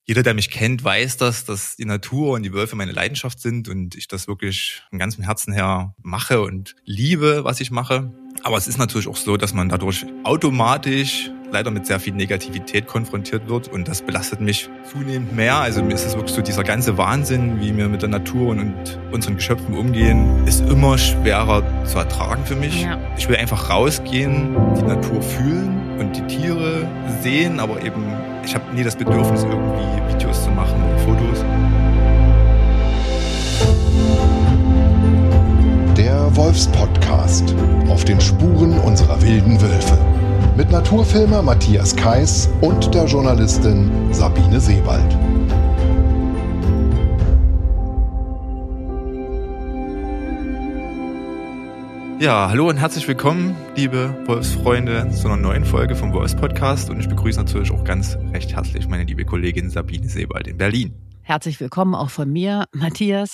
Jeder, der mich kennt, weiß dass die Natur und die Wölfe meine Leidenschaft sind und ich das wirklich von ganzem Herzen her mache und liebe, was ich mache. Aber es ist natürlich auch so, dass man dadurch automatisch leider mit sehr viel Negativität konfrontiert wird und das belastet mich zunehmend mehr. Also mir ist es wirklich so, dieser ganze Wahnsinn, wie wir mit der Natur und unseren Geschöpfen umgehen, ist immer schwerer zu ertragen für mich. Ja. Ich will einfach rausgehen, die Natur fühlen und die Tiere sehen, aber eben ich habe nie das Bedürfnis, irgendwie Videos zu machen oder Fotos. Der Wolfspodcast auf den Spuren unserer wilden Wölfe. Mit Naturfilmer Matthias Kais und der Journalistin Sabine Sebald. Ja, hallo und herzlich willkommen, liebe Wolfsfreunde, zu einer neuen Folge vom Wolfspodcast. Und ich begrüße natürlich auch ganz recht herzlich meine liebe Kollegin Sabine Sebald in Berlin. Herzlich willkommen auch von mir, Matthias.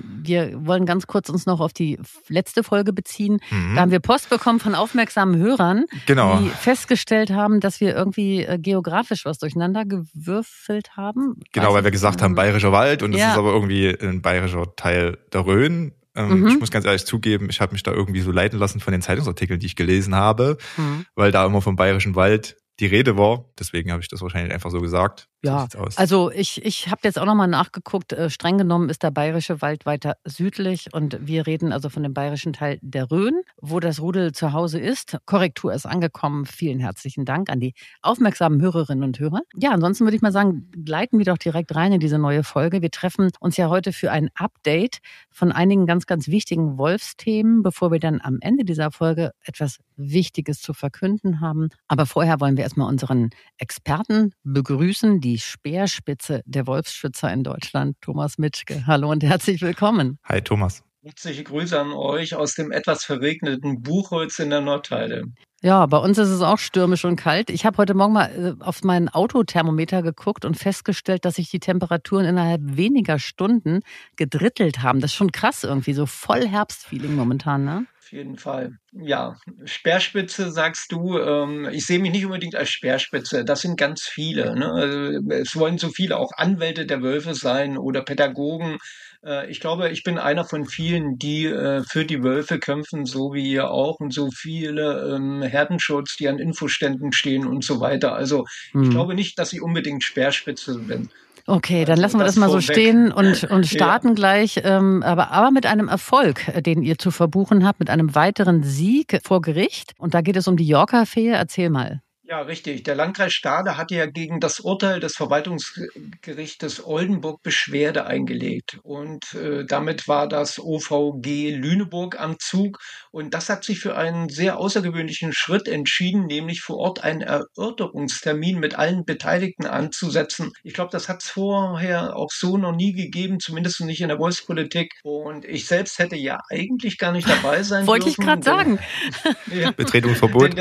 Wir wollen ganz kurz uns noch auf die letzte Folge beziehen. Da haben wir Post bekommen von aufmerksamen Hörern, die festgestellt haben, dass wir irgendwie geografisch was durcheinander gewürfelt haben. Genau, weil wir gesagt haben, Bayerischer Wald und das ist aber irgendwie ein bayerischer Teil der Rhön. Ich muss ganz ehrlich zugeben, ich habe mich da irgendwie so leiten lassen von den Zeitungsartikeln, die ich gelesen habe, weil da immer vom Bayerischen Wald die Rede war. Deswegen habe ich das wahrscheinlich einfach so gesagt. Ja, also ich habe jetzt auch nochmal nachgeguckt. Streng genommen ist der Bayerische Wald weiter südlich und wir reden also von dem bayerischen Teil der Rhön, wo das Rudel zu Hause ist. Korrektur ist angekommen. Vielen herzlichen Dank an die aufmerksamen Hörerinnen und Hörer. Ja, ansonsten würde ich mal sagen, gleiten wir doch direkt rein in diese neue Folge. Wir treffen uns ja heute für ein Update von einigen ganz, ganz wichtigen Wolfsthemen, bevor wir dann am Ende dieser Folge etwas Wichtiges zu verkünden haben. Aber vorher wollen wir erstmal unseren Experten begrüßen, die Speerspitze der Wolfsschützer in Deutschland, Thomas Mitschke. Hallo und herzlich willkommen. Hi Thomas. Herzliche Grüße an euch aus dem etwas verregneten Buchholz in der Nordheide. Ja, bei uns ist es auch stürmisch und kalt. Ich habe heute Morgen mal auf meinen Autothermometer geguckt und festgestellt, dass sich die Temperaturen innerhalb weniger Stunden gedrittelt haben. Das ist schon krass irgendwie, so voll Herbstfeeling momentan, ne? Auf jeden Fall. Ja, Speerspitze sagst du. Ich sehe mich nicht unbedingt als Speerspitze. Das sind ganz viele. Ne? Also, es wollen so viele auch Anwälte der Wölfe sein oder Pädagogen. Ich glaube, ich bin einer von vielen, die für die Wölfe kämpfen, so wie ihr auch. Und so viele Herdenschutz, die an Infoständen stehen und so weiter. Also ich glaube nicht, dass ich unbedingt Speerspitze bin. Okay, dann lassen wir das mal so stehen und starten gleich, aber mit einem Erfolg, den ihr zu verbuchen habt, mit einem weiteren Sieg vor Gericht. Und da geht es um die Yorker-Fee. Erzähl mal. Ja, richtig. Der Landkreis Stade hatte ja gegen das Urteil des Verwaltungsgerichtes Oldenburg Beschwerde eingelegt. Und damit war das OVG Lüneburg am Zug. Und das hat sich für einen sehr außergewöhnlichen Schritt entschieden, nämlich vor Ort einen Erörterungstermin mit allen Beteiligten anzusetzen. Ich glaube, das hat es vorher auch so noch nie gegeben, zumindest nicht in der Wolfspolitik. Und ich selbst hätte ja eigentlich gar nicht dabei sein Wollte dürfen. Wollte ich gerade sagen. Ja, Betretungsverbot.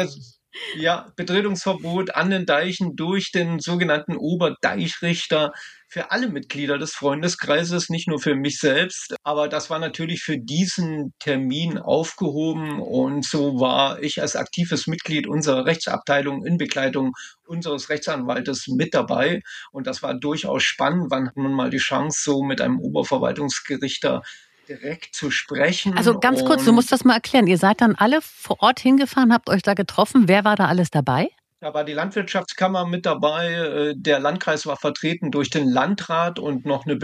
Betretungsverbot an den Deichen durch den sogenannten Oberdeichrichter für alle Mitglieder des Freundeskreises, nicht nur für mich selbst. Aber das war natürlich für diesen Termin aufgehoben und so war ich als aktives Mitglied unserer Rechtsabteilung in Begleitung unseres Rechtsanwaltes mit dabei. Und das war durchaus spannend, wann hat man mal die Chance, so mit einem Oberverwaltungsgerichter direkt zu sprechen. Also ganz kurz, du musst das mal erklären. Ihr seid dann alle vor Ort hingefahren, habt euch da getroffen. Wer war da alles dabei? Da war die Landwirtschaftskammer mit dabei, der Landkreis war vertreten durch den Landrat und noch eine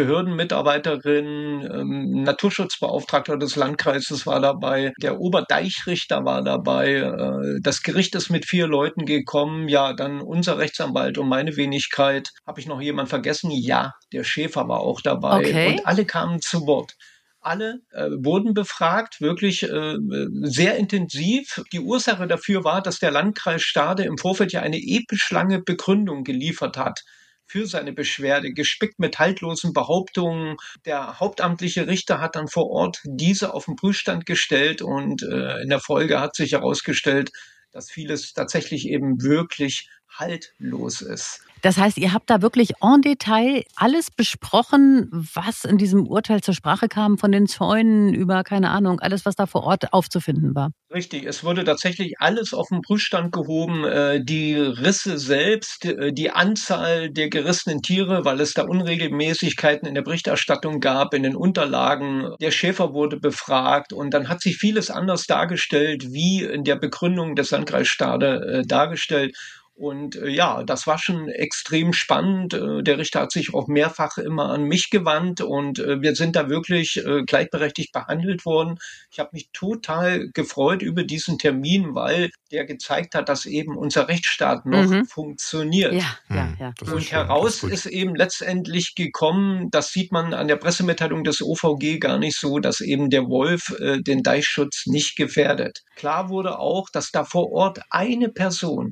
Behördenmitarbeiterin, Naturschutzbeauftragter des Landkreises war dabei, der Oberdeichrichter war dabei, das Gericht ist mit 4 Leuten gekommen, ja, dann unser Rechtsanwalt und meine Wenigkeit. Habe ich noch jemand vergessen? Ja, der Schäfer war auch dabei und alle kamen zu Wort. Alle wurden befragt, wirklich sehr intensiv. Die Ursache dafür war, dass der Landkreis Stade im Vorfeld ja eine episch lange Begründung geliefert hat für seine Beschwerde, gespickt mit haltlosen Behauptungen. Der hauptamtliche Richter hat dann vor Ort diese auf den Prüfstand gestellt und in der Folge hat sich herausgestellt, dass vieles tatsächlich eben wirklich haltlos ist. Das heißt, ihr habt da wirklich en Detail alles besprochen, was in diesem Urteil zur Sprache kam, von den Zäunen über, keine Ahnung, alles, was da vor Ort aufzufinden war. Richtig, es wurde tatsächlich alles auf den Prüfstand gehoben, die Risse selbst, die Anzahl der gerissenen Tiere, weil es da Unregelmäßigkeiten in der Berichterstattung gab, in den Unterlagen. Der Schäfer wurde befragt und dann hat sich vieles anders dargestellt, wie in der Begründung des Landkreises Stade dargestellt. Und ja, das war schon extrem spannend. Der Richter hat sich auch mehrfach immer an mich gewandt und wir sind da wirklich gleichberechtigt behandelt worden. Ich habe mich total gefreut über diesen Termin, weil der gezeigt hat, dass eben unser Rechtsstaat noch funktioniert. Ja. Und heraus ist eben letztendlich gekommen, das sieht man an der Pressemitteilung des OVG gar nicht so, dass eben der Wolf den Deichschutz nicht gefährdet. Klar wurde auch, dass da vor Ort eine Person,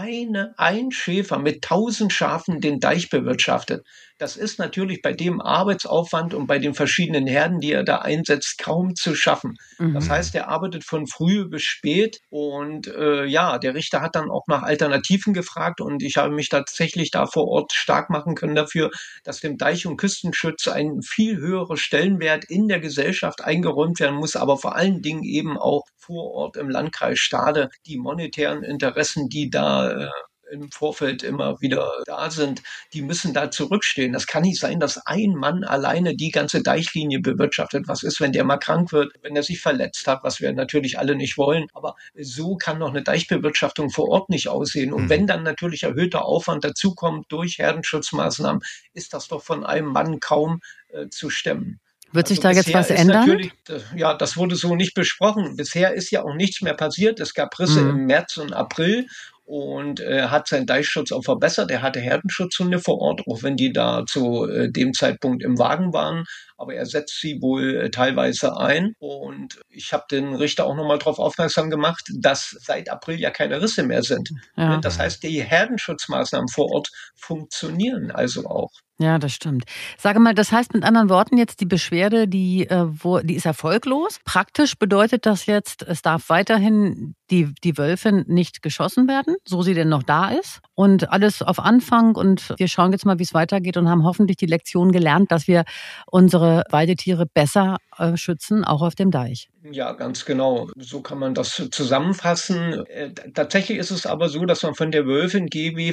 ein Schäfer mit 1000 Schafen den Deich bewirtschaftet. Das ist natürlich bei dem Arbeitsaufwand und bei den verschiedenen Herden, die er da einsetzt, kaum zu schaffen. Das heißt, er arbeitet von früh bis spät und der Richter hat dann auch nach Alternativen gefragt und ich habe mich tatsächlich da vor Ort stark machen können dafür, dass dem Deich- und Küstenschutz ein viel höherer Stellenwert in der Gesellschaft eingeräumt werden muss, aber vor allen Dingen eben auch vor Ort im Landkreis Stade die monetären Interessen, die da im Vorfeld immer wieder da sind, die müssen da zurückstehen. Das kann nicht sein, dass ein Mann alleine die ganze Deichlinie bewirtschaftet. Was ist, wenn der mal krank wird, wenn er sich verletzt hat, was wir natürlich alle nicht wollen. Aber so kann doch eine Deichbewirtschaftung vor Ort nicht aussehen. Und wenn dann natürlich erhöhter Aufwand dazukommt durch Herdenschutzmaßnahmen, ist das doch von einem Mann kaum zu stemmen. Wird sich da jetzt was ändern? Ja, das wurde so nicht besprochen. Bisher ist ja auch nichts mehr passiert. Es gab Risse im März und April und hat seinen Deichschutz auch verbessert. Er hatte Herdenschutzhunde vor Ort, auch wenn die da zu dem Zeitpunkt im Wagen waren. Aber er setzt sie wohl teilweise ein. Und ich habe den Richter auch nochmal darauf aufmerksam gemacht, dass seit April ja keine Risse mehr sind. Ja. Das heißt, die Herdenschutzmaßnahmen vor Ort funktionieren also auch. Ja, das stimmt. Sage mal, das heißt mit anderen Worten jetzt, die Beschwerde, die ist erfolglos. Praktisch bedeutet das jetzt, es darf weiterhin die Wölfin nicht geschossen werden, so sie denn noch da ist. Und alles auf Anfang und wir schauen jetzt mal, wie es weitergeht und haben hoffentlich die Lektion gelernt, dass wir unsere Weidetiere besser schützen, auch auf dem Deich. Ja, ganz genau. So kann man das zusammenfassen. Tatsächlich ist es aber so, dass man von der Wölfin GB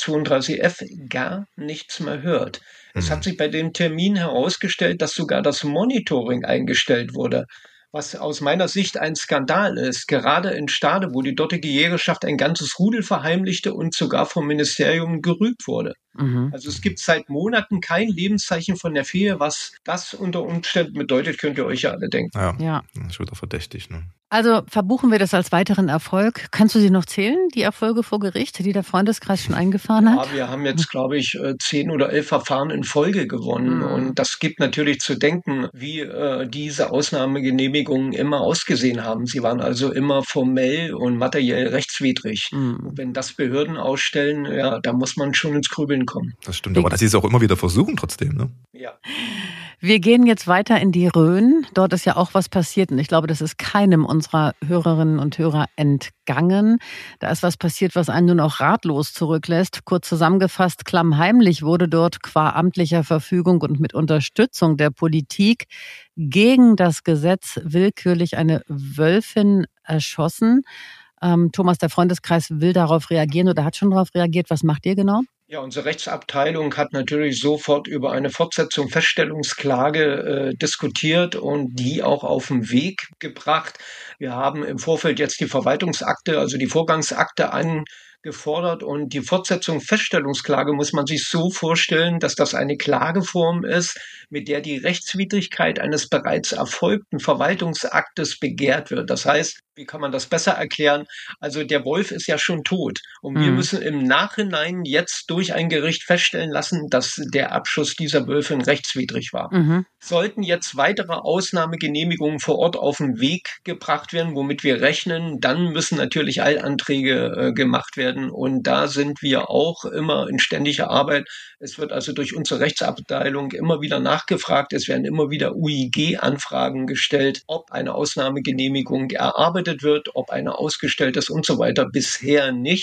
4032F gar nichts mehr hört. Es hat sich bei dem Termin herausgestellt, dass sogar das Monitoring eingestellt wurde, was aus meiner Sicht ein Skandal ist. Gerade in Stade, wo die dortige Jägerschaft ein ganzes Rudel verheimlichte und sogar vom Ministerium gerügt wurde. Also es gibt seit Monaten kein Lebenszeichen von der Fee. Was das unter Umständen bedeutet, könnt ihr euch ja alle denken. Ja. Das wird auch verdächtig, ne? Also verbuchen wir das als weiteren Erfolg. Kannst du sie noch zählen, die Erfolge vor Gericht, die der Freundeskreis schon eingefahren hat? Ja, wir haben jetzt, glaube ich, 10 oder 11 Verfahren in Folge gewonnen. Und das gibt natürlich zu denken, wie diese Ausnahmegenehmigungen immer ausgesehen haben. Sie waren also immer formell und materiell rechtswidrig. Und wenn das Behörden ausstellen, ja, da muss man schon ins Grübeln kommen. Das stimmt, aber dass sie es auch immer wieder versuchen trotzdem, ne? Ja. Wir gehen jetzt weiter in die Rhön. Dort ist ja auch was passiert und ich glaube, das ist keinem unserer Hörerinnen und Hörer entgangen. Da ist was passiert, was einen nun auch ratlos zurücklässt. Kurz zusammengefasst, klammheimlich wurde dort qua amtlicher Verfügung und mit Unterstützung der Politik gegen das Gesetz willkürlich eine Wölfin erschossen. Thomas, der Freundeskreis will darauf reagieren oder hat schon darauf reagiert. Was macht ihr genau? Ja, unsere Rechtsabteilung hat natürlich sofort über eine Fortsetzung Feststellungsklage diskutiert und die auch auf den Weg gebracht. Wir haben im Vorfeld jetzt die Verwaltungsakte, also die Vorgangsakte angefordert und die Fortsetzung Feststellungsklage muss man sich so vorstellen, dass das eine Klageform ist, mit der die Rechtswidrigkeit eines bereits erfolgten Verwaltungsaktes begehrt wird. Das heißt, wie kann man das besser erklären? Also der Wolf ist ja schon tot und wir müssen im Nachhinein jetzt durch ein Gericht feststellen lassen, dass der Abschuss dieser Wölfin rechtswidrig war. Sollten jetzt weitere Ausnahmegenehmigungen vor Ort auf den Weg gebracht werden, womit wir rechnen, dann müssen natürlich Eilanträge gemacht werden und da sind wir auch immer in ständiger Arbeit. Es wird also durch unsere Rechtsabteilung immer wieder nachgefragt, es werden immer wieder UIG-Anfragen gestellt, ob eine Ausnahmegenehmigung erarbeitet wird, ob eine ausgestellt ist und so weiter. Bisher nicht.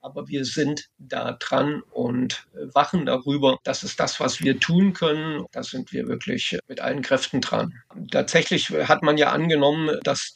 Aber wir sind da dran und wachen darüber. Das ist das, was wir tun können. Da sind wir wirklich mit allen Kräften dran. Tatsächlich hat man ja angenommen, dass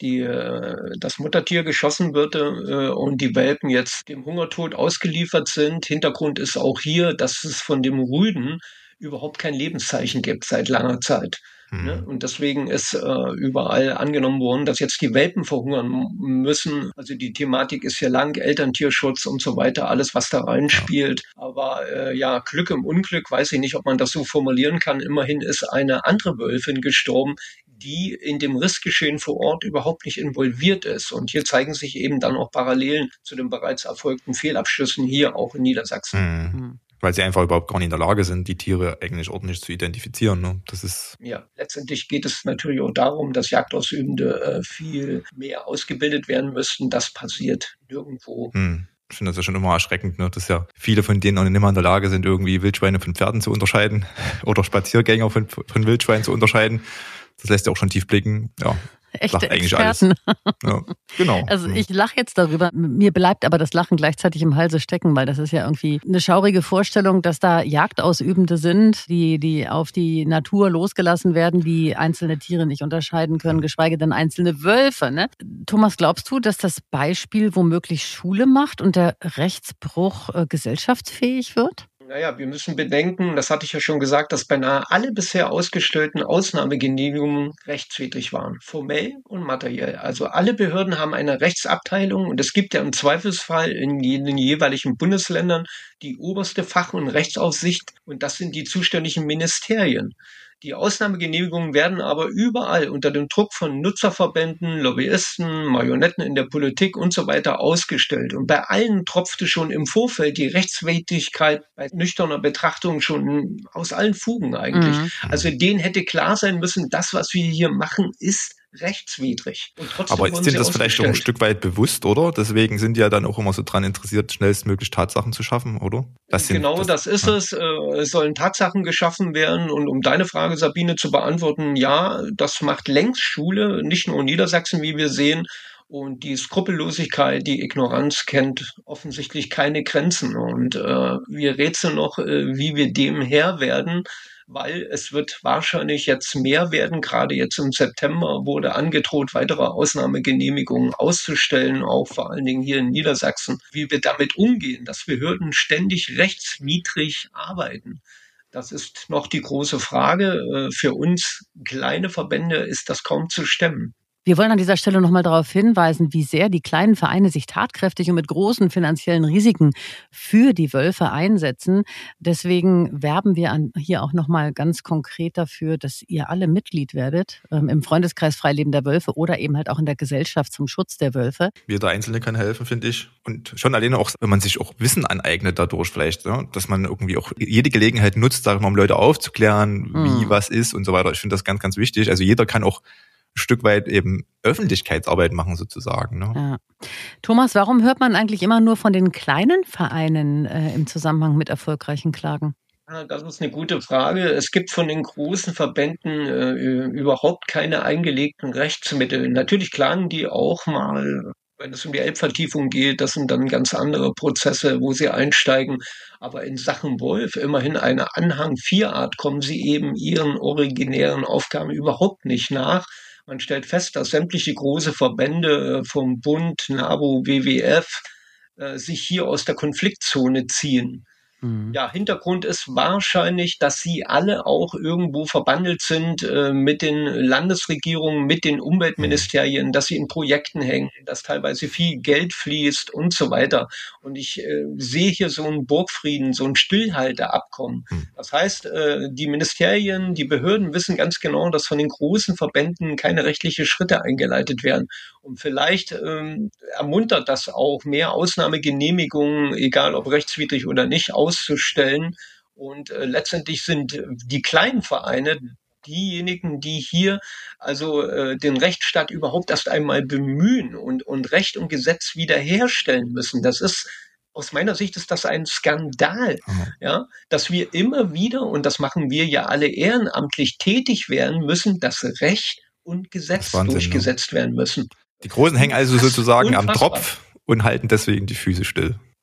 das Muttertier geschossen wird und die Welpen jetzt dem Hungertod ausgeliefert sind. Hintergrund ist auch hier, dass es von dem Rüden überhaupt kein Lebenszeichen gibt seit langer Zeit. Ne? Und deswegen ist überall angenommen worden, dass jetzt die Welpen verhungern müssen. Also die Thematik ist hier lang, Elterntierschutz und so weiter, alles, was da reinspielt. Aber Glück im Unglück, weiß ich nicht, ob man das so formulieren kann. Immerhin ist eine andere Wölfin gestorben, die in dem Rissgeschehen vor Ort überhaupt nicht involviert ist. Und hier zeigen sich eben dann auch Parallelen zu den bereits erfolgten Fehlabschüssen hier auch in Niedersachsen. Weil sie einfach überhaupt gar nicht in der Lage sind, die Tiere eigentlich ordentlich zu identifizieren. Ne? Das ist letztendlich geht es natürlich auch darum, dass Jagdausübende viel mehr ausgebildet werden müssten. Das passiert nirgendwo. Ich finde das ja schon immer erschreckend, ne? dass ja viele von denen auch nicht mehr in der Lage sind, irgendwie Wildschweine von Pferden zu unterscheiden oder Spaziergänger von Wildschweinen zu unterscheiden. Das lässt ja auch schon tief blicken. Ja. Echte Experten. Ja, genau. Also ich lache jetzt darüber. Mir bleibt aber das Lachen gleichzeitig im Halse stecken, weil das ist ja irgendwie eine schaurige Vorstellung, dass da Jagdausübende sind, die auf die Natur losgelassen werden, die einzelne Tiere nicht unterscheiden können, geschweige denn einzelne Wölfe. Ne? Thomas, glaubst du, dass das Beispiel womöglich Schule macht und der Rechtsbruch gesellschaftsfähig wird? Wir müssen bedenken, das hatte ich ja schon gesagt, dass beinahe alle bisher ausgestellten Ausnahmegenehmigungen rechtswidrig waren, formell und materiell. Also alle Behörden haben eine Rechtsabteilung und es gibt ja im Zweifelsfall in den jeweiligen Bundesländern die oberste Fach- und Rechtsaufsicht und das sind die zuständigen Ministerien. Die Ausnahmegenehmigungen werden aber überall unter dem Druck von Nutzerverbänden, Lobbyisten, Marionetten in der Politik und so weiter ausgestellt. Und bei allen tropfte schon im Vorfeld die Rechtswidrigkeit bei nüchterner Betrachtung schon aus allen Fugen eigentlich. Also denen hätte klar sein müssen, das, was wir hier machen, ist rechtswidrig. Und trotzdem aber ist denen das vielleicht auch ein Stück weit bewusst, oder? Deswegen sind die ja dann auch immer so dran interessiert, schnellstmöglich Tatsachen zu schaffen, oder? Das ist es. Es sollen Tatsachen geschaffen werden. Und um deine Frage, Sabine, zu beantworten, ja, das macht längst Schule, nicht nur in Niedersachsen, wie wir sehen. Und die Skrupellosigkeit, die Ignoranz kennt offensichtlich keine Grenzen. Und wir rätseln noch, wie wir dem Herr werden, weil es wird wahrscheinlich jetzt mehr werden. Gerade jetzt im September wurde angedroht, weitere Ausnahmegenehmigungen auszustellen, auch vor allen Dingen hier in Niedersachsen. Wie wir damit umgehen, dass Behörden ständig rechtswidrig arbeiten. Das ist noch die große Frage. Für uns kleine Verbände ist das kaum zu stemmen. Wir wollen an dieser Stelle nochmal darauf hinweisen, wie sehr die kleinen Vereine sich tatkräftig und mit großen finanziellen Risiken für die Wölfe einsetzen. Deswegen werben wir hier auch nochmal ganz konkret dafür, dass ihr alle Mitglied werdet im Freundeskreis Freileben der Wölfe oder eben halt auch in der Gesellschaft zum Schutz der Wölfe. Jeder Einzelne kann helfen, finde ich. Und schon alleine auch, wenn man sich auch Wissen aneignet dadurch vielleicht, ja, dass man irgendwie auch jede Gelegenheit nutzt, sag ich mal, um Leute aufzuklären, wie was ist und so weiter. Ich finde das ganz, ganz wichtig. Also jeder kann auch ein Stück weit eben Öffentlichkeitsarbeit machen sozusagen. Ne? Ja. Thomas, warum hört man eigentlich immer nur von den kleinen Vereinen im Zusammenhang mit erfolgreichen Klagen? Das ist eine gute Frage. Es gibt von den großen Verbänden überhaupt keine eingelegten Rechtsmittel. Natürlich klagen die auch mal, wenn es um die Elbvertiefung geht. Das sind dann ganz andere Prozesse, wo sie einsteigen. Aber in Sachen Wolf, immerhin eine Anhang 4 Art, kommen sie eben ihren originären Aufgaben überhaupt nicht nach. Man stellt fest, dass sämtliche große Verbände vom Bund, NABU, WWF sich hier aus der Konfliktzone ziehen. Ja, Hintergrund ist wahrscheinlich, dass sie alle auch irgendwo verbandelt sind mit den Landesregierungen, mit den Umweltministerien, dass sie in Projekten hängen, dass teilweise viel Geld fließt und so weiter. Und ich sehe hier so einen Burgfrieden, so ein Stillhalteabkommen. Das heißt, die Ministerien, die Behörden wissen ganz genau, dass von den großen Verbänden keine rechtlichen Schritte eingeleitet werden. Und vielleicht ermuntert das auch, mehr Ausnahmegenehmigungen, egal ob rechtswidrig oder nicht, auszustellen. Und letztendlich sind die kleinen Vereine diejenigen, die hier also den Rechtsstaat überhaupt erst einmal bemühen und Recht und Gesetz wiederherstellen müssen. Das ist, aus meiner Sicht ist das ein Skandal, ja, dass wir immer wieder, und das machen wir ja alle ehrenamtlich, tätig werden müssen, dass Recht und Gesetz durchgesetzt werden müssen. Die Großen hängen also sozusagen am Tropf und halten deswegen die Füße still.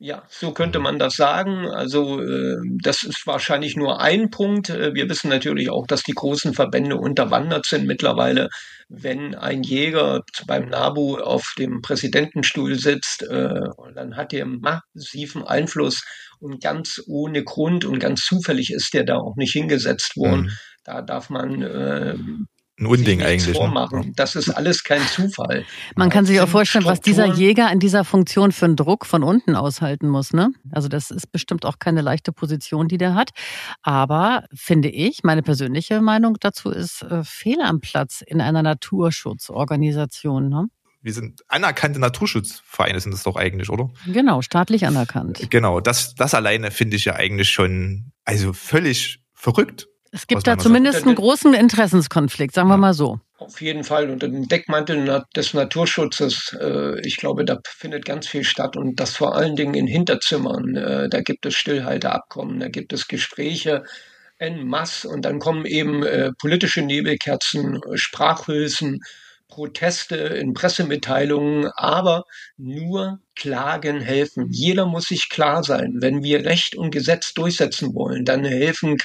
Ja, so könnte man das sagen. Also das ist wahrscheinlich nur ein Punkt. Wir wissen natürlich auch, dass die großen Verbände unterwandert sind mittlerweile. Wenn ein Jäger beim NABU auf dem Präsidentenstuhl sitzt, dann hat er massiven Einfluss und ganz ohne Grund und ganz zufällig ist der da auch nicht hingesetzt worden. Da darf man ein Unding eigentlich. Vormachen. Ne? Das ist alles kein Zufall. Man kann sich auch vorstellen, was dieser Jäger in dieser Funktion für einen Druck von unten aushalten muss. Ne? Also das ist bestimmt auch keine leichte Position, die der hat. Aber finde ich, meine persönliche Meinung dazu ist fehl am Platz in einer Naturschutzorganisation. Ne? Wir sind anerkannte Naturschutzvereine, sind das doch eigentlich, oder? Genau, staatlich anerkannt. Genau, das alleine finde ich ja eigentlich schon völlig verrückt. Es gibt da zumindest einen großen Interessenskonflikt, sagen wir mal so. Auf jeden Fall. Unter dem Deckmantel des Naturschutzes, ich glaube, da findet ganz viel statt und das vor allen Dingen in Hinterzimmern. Da gibt es Stillhalteabkommen, da gibt es Gespräche en masse und dann kommen eben politische Nebelkerzen, Sprachhülsen, Proteste in Pressemitteilungen, aber nur Klagen helfen. Jeder muss sich klar sein, wenn wir Recht und Gesetz durchsetzen wollen, dann da hilft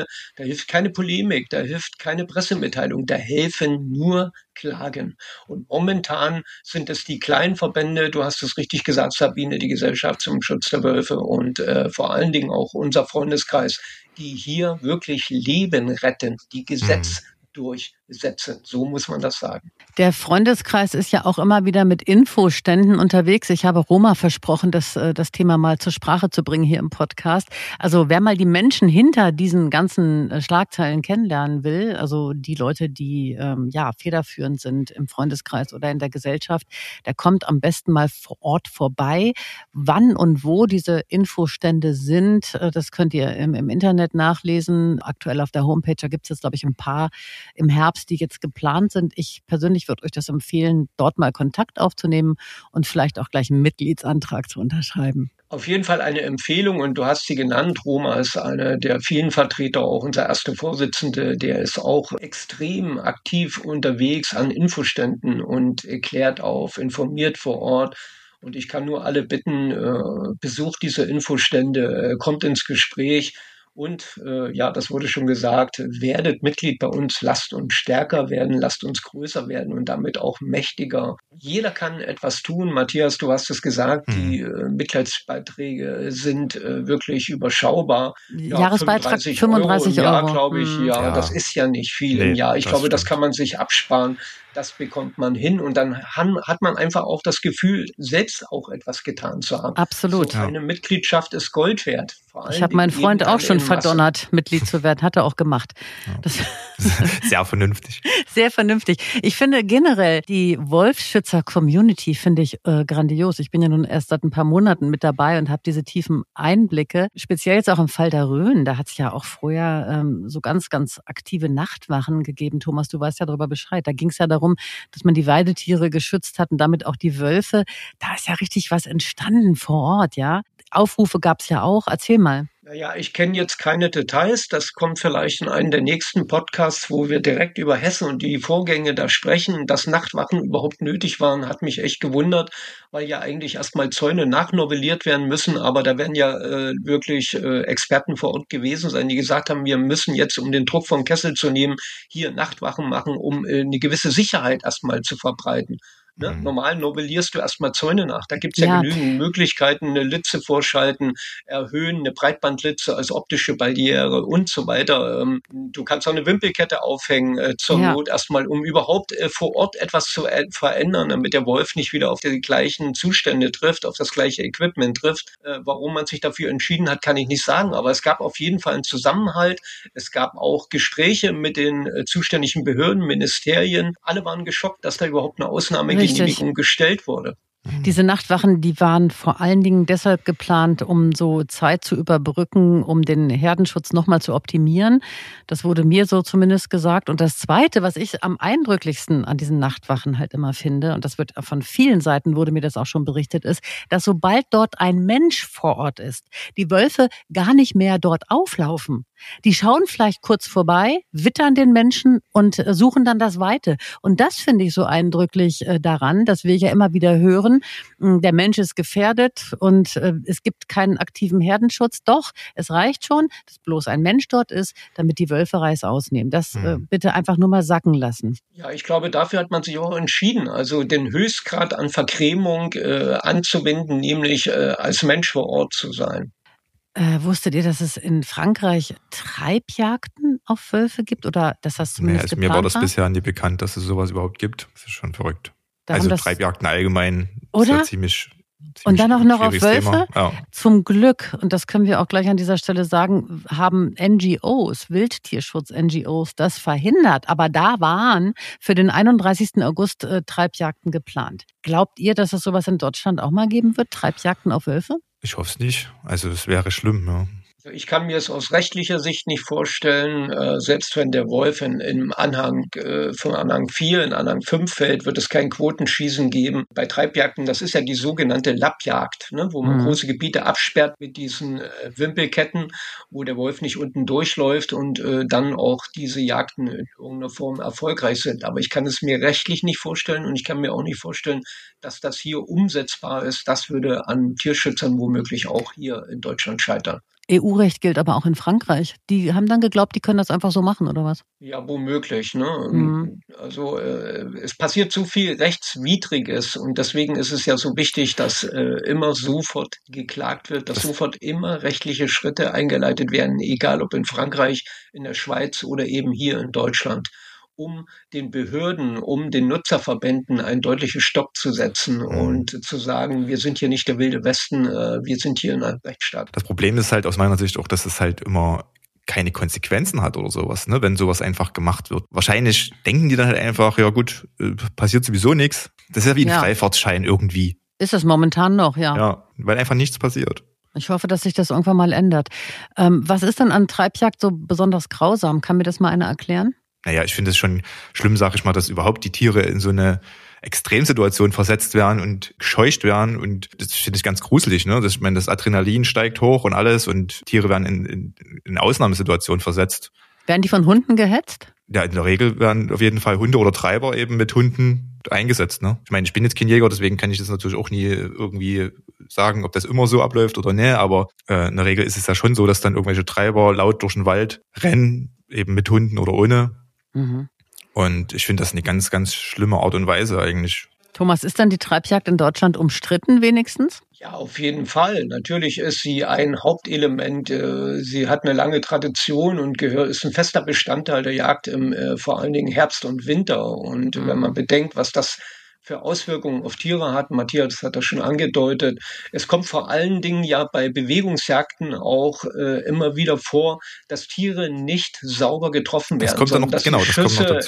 keine Polemik, da hilft keine Pressemitteilung, da helfen nur Klagen. Und momentan sind es die kleinen Verbände, du hast es richtig gesagt, Sabine, die Gesellschaft zum Schutz der Wölfe und vor allen Dingen auch unser Freundeskreis, die hier wirklich Leben retten, die Gesetz durchsetzen. So muss man das sagen. Der Freundeskreis ist ja auch immer wieder mit Infoständen unterwegs. Ich habe Roma versprochen, das Thema mal zur Sprache zu bringen hier im Podcast. Also wer mal die Menschen hinter diesen ganzen Schlagzeilen kennenlernen will, also die Leute, die federführend sind im Freundeskreis oder in der Gesellschaft, der kommt am besten mal vor Ort vorbei. Wann und wo diese Infostände sind, das könnt ihr im Internet nachlesen. Aktuell auf der Homepage, da gibt es jetzt, glaube ich, ein paar im Herbst, die jetzt geplant sind. Ich persönlich würde euch das empfehlen, dort mal Kontakt aufzunehmen und vielleicht auch gleich einen Mitgliedsantrag zu unterschreiben. Auf jeden Fall eine Empfehlung und du hast sie genannt. Roma ist einer der vielen Vertreter, auch unser erster Vorsitzende, der ist auch extrem aktiv unterwegs an Infoständen und klärt auf, informiert vor Ort. Und ich kann nur alle bitten, besucht diese Infostände, kommt ins Gespräch. Und das wurde schon gesagt, werdet Mitglied bei uns, lasst uns stärker werden, lasst uns größer werden und damit auch mächtiger. Jeder kann etwas tun. Matthias, du hast es gesagt, die Mitgliedsbeiträge sind wirklich überschaubar. Jahresbeitrag 35 Euro. Ja, glaube ich. Ja, das ist ja nicht viel im Jahr. Ich glaube, das kann man sich absparen. Das bekommt man hin und dann hat man einfach auch das Gefühl, selbst auch etwas getan zu haben. Absolut. So eine Mitgliedschaft ist Gold wert. Ich habe meinen Freund auch schon verdonnert, Mitglied zu werden. Hat er auch gemacht. Ja. Sehr vernünftig. Sehr vernünftig. Ich finde generell die Wolfsschützer-Community finde ich grandios. Ich bin ja nun erst seit ein paar Monaten mit dabei und habe diese tiefen Einblicke. Speziell jetzt auch im Fall der Rhön. Da hat es ja auch vorher so ganz, ganz aktive Nachtwachen gegeben. Thomas, du weißt ja darüber Bescheid. Da ging es ja darum, dass man die Weidetiere geschützt hat und damit auch die Wölfe. Da ist ja richtig was entstanden vor Ort, ja. Aufrufe gab es ja auch. Erzähl mal. Naja, ich kenne jetzt keine Details. Das kommt vielleicht in einen der nächsten Podcasts, wo wir direkt über Hessen und die Vorgänge da sprechen. Dass Nachtwachen überhaupt nötig waren, hat mich echt gewundert, weil ja eigentlich erstmal Zäune nachnovelliert werden müssen. Aber da werden ja wirklich Experten vor Ort gewesen sein, die gesagt haben, wir müssen jetzt, um den Druck vom Kessel zu nehmen, hier Nachtwachen machen, um eine gewisse Sicherheit erstmal zu verbreiten. Ne? Normal novellierst du erstmal Zäune nach. Da gibt es ja genügend Möglichkeiten, eine Litze vorschalten, erhöhen, eine Breitbandlitze als optische Barriere und so weiter. Du kannst auch eine Wimpelkette aufhängen zur Not erstmal, um überhaupt vor Ort etwas zu verändern, damit der Wolf nicht wieder auf die gleichen Zustände trifft, auf das gleiche Equipment trifft. Warum man sich dafür entschieden hat, kann ich nicht sagen. Aber es gab auf jeden Fall einen Zusammenhalt. Es gab auch Gespräche mit den zuständigen Behörden, Ministerien. Alle waren geschockt, dass da überhaupt eine Ausnahmegenehmigung gestellt wurde. Diese Nachtwachen, die waren vor allen Dingen deshalb geplant, um so Zeit zu überbrücken, um den Herdenschutz nochmal zu optimieren. Das wurde mir so zumindest gesagt. Und das Zweite, was ich am eindrücklichsten an diesen Nachtwachen halt immer finde, und das wird von vielen Seiten, wurde mir das auch schon berichtet, ist, dass sobald dort ein Mensch vor Ort ist, die Wölfe gar nicht mehr dort auflaufen. Die schauen vielleicht kurz vorbei, wittern den Menschen und suchen dann das Weite. Und das finde ich so eindrücklich daran, dass wir ja immer wieder hören, der Mensch ist gefährdet und es gibt keinen aktiven Herdenschutz. Doch, es reicht schon, dass bloß ein Mensch dort ist, damit die Wölfe Reis ausnehmen. Das bitte einfach nur mal sacken lassen. Ja, ich glaube, dafür hat man sich auch entschieden, also den Höchstgrad an Vergrämung anzuwenden, nämlich als Mensch vor Ort zu sein. Wusstet ihr, dass es in Frankreich Treibjagden auf Wölfe gibt? Oder dass das zumindest Mir war das bisher nie bekannt, dass es sowas überhaupt gibt. Das ist schon verrückt. Also Treibjagden allgemein ist ja ziemlich und dann auch noch auf Wölfe? Thema. Ja. Zum Glück, und das können wir auch gleich an dieser Stelle sagen, haben NGOs, Wildtierschutz-NGOs, das verhindert. Aber da waren für den 31. August Treibjagden geplant. Glaubt ihr, dass es sowas in Deutschland auch mal geben wird, Treibjagden auf Wölfe? Ich hoffe es nicht. Also es wäre schlimm, ja. Ich kann mir es aus rechtlicher Sicht nicht vorstellen, selbst wenn der Wolf im Anhang von Anhang 4 in Anhang 5 fällt, wird es kein Quotenschießen geben. Bei Treibjagden, das ist ja die sogenannte Lappjagd, ne, wo man große Gebiete absperrt mit diesen Wimpelketten, wo der Wolf nicht unten durchläuft und dann auch diese Jagden in irgendeiner Form erfolgreich sind. Aber ich kann es mir rechtlich nicht vorstellen und ich kann mir auch nicht vorstellen, dass das hier umsetzbar ist. Das würde an Tierschützern womöglich auch hier in Deutschland scheitern. EU-Recht gilt aber auch in Frankreich. Die haben dann geglaubt, die können das einfach so machen, oder was? Ja, womöglich. Ne? Also es passiert zu viel Rechtswidriges und deswegen ist es ja so wichtig, dass immer sofort geklagt wird, dass sofort immer rechtliche Schritte eingeleitet werden, egal ob in Frankreich, in der Schweiz oder eben hier in Deutschland, um den Behörden, um den Nutzerverbänden einen deutlichen Stopp zu setzen und zu sagen, wir sind hier nicht der wilde Westen, wir sind hier in einem Rechtsstaat. Das Problem ist halt aus meiner Sicht auch, dass es halt immer keine Konsequenzen hat oder sowas, ne, wenn sowas einfach gemacht wird. Wahrscheinlich denken die dann halt einfach, ja gut, passiert sowieso nichts. Das ist ja wie ein Freifahrtschein irgendwie. Ist es momentan noch, ja. Ja, weil einfach nichts passiert. Ich hoffe, dass sich das irgendwann mal ändert. Was ist denn an Treibjagd so besonders grausam? Kann mir das mal einer erklären? Naja, ich finde es schon schlimm, sag ich mal, dass überhaupt die Tiere in so eine Extremsituation versetzt werden und gescheucht werden. Und das finde ich ganz gruselig, ne? Ich meine, das Adrenalin steigt hoch und alles und Tiere werden in Ausnahmesituationen versetzt. Werden die von Hunden gehetzt? Ja, in der Regel werden auf jeden Fall Hunde oder Treiber eben mit Hunden eingesetzt, ne? Ich meine, ich bin jetzt kein Jäger, deswegen kann ich das natürlich auch nie irgendwie sagen, ob das immer so abläuft oder ne, aber in der Regel ist es ja schon so, dass dann irgendwelche Treiber laut durch den Wald rennen, eben mit Hunden oder ohne. Und ich finde das eine ganz, ganz schlimme Art und Weise eigentlich. Thomas, ist dann die Treibjagd in Deutschland umstritten wenigstens? Ja, auf jeden Fall. Natürlich ist sie ein Hauptelement. Sie hat eine lange Tradition und ist ein fester Bestandteil der Jagd im vor allen Dingen Herbst und Winter. Und wenn man bedenkt, was das für Auswirkungen auf Tiere hat, Matthias hat das schon angedeutet, es kommt vor allen Dingen ja bei Bewegungsjagden auch immer wieder vor, dass Tiere nicht sauber getroffen werden, sondern dass sie Schüsse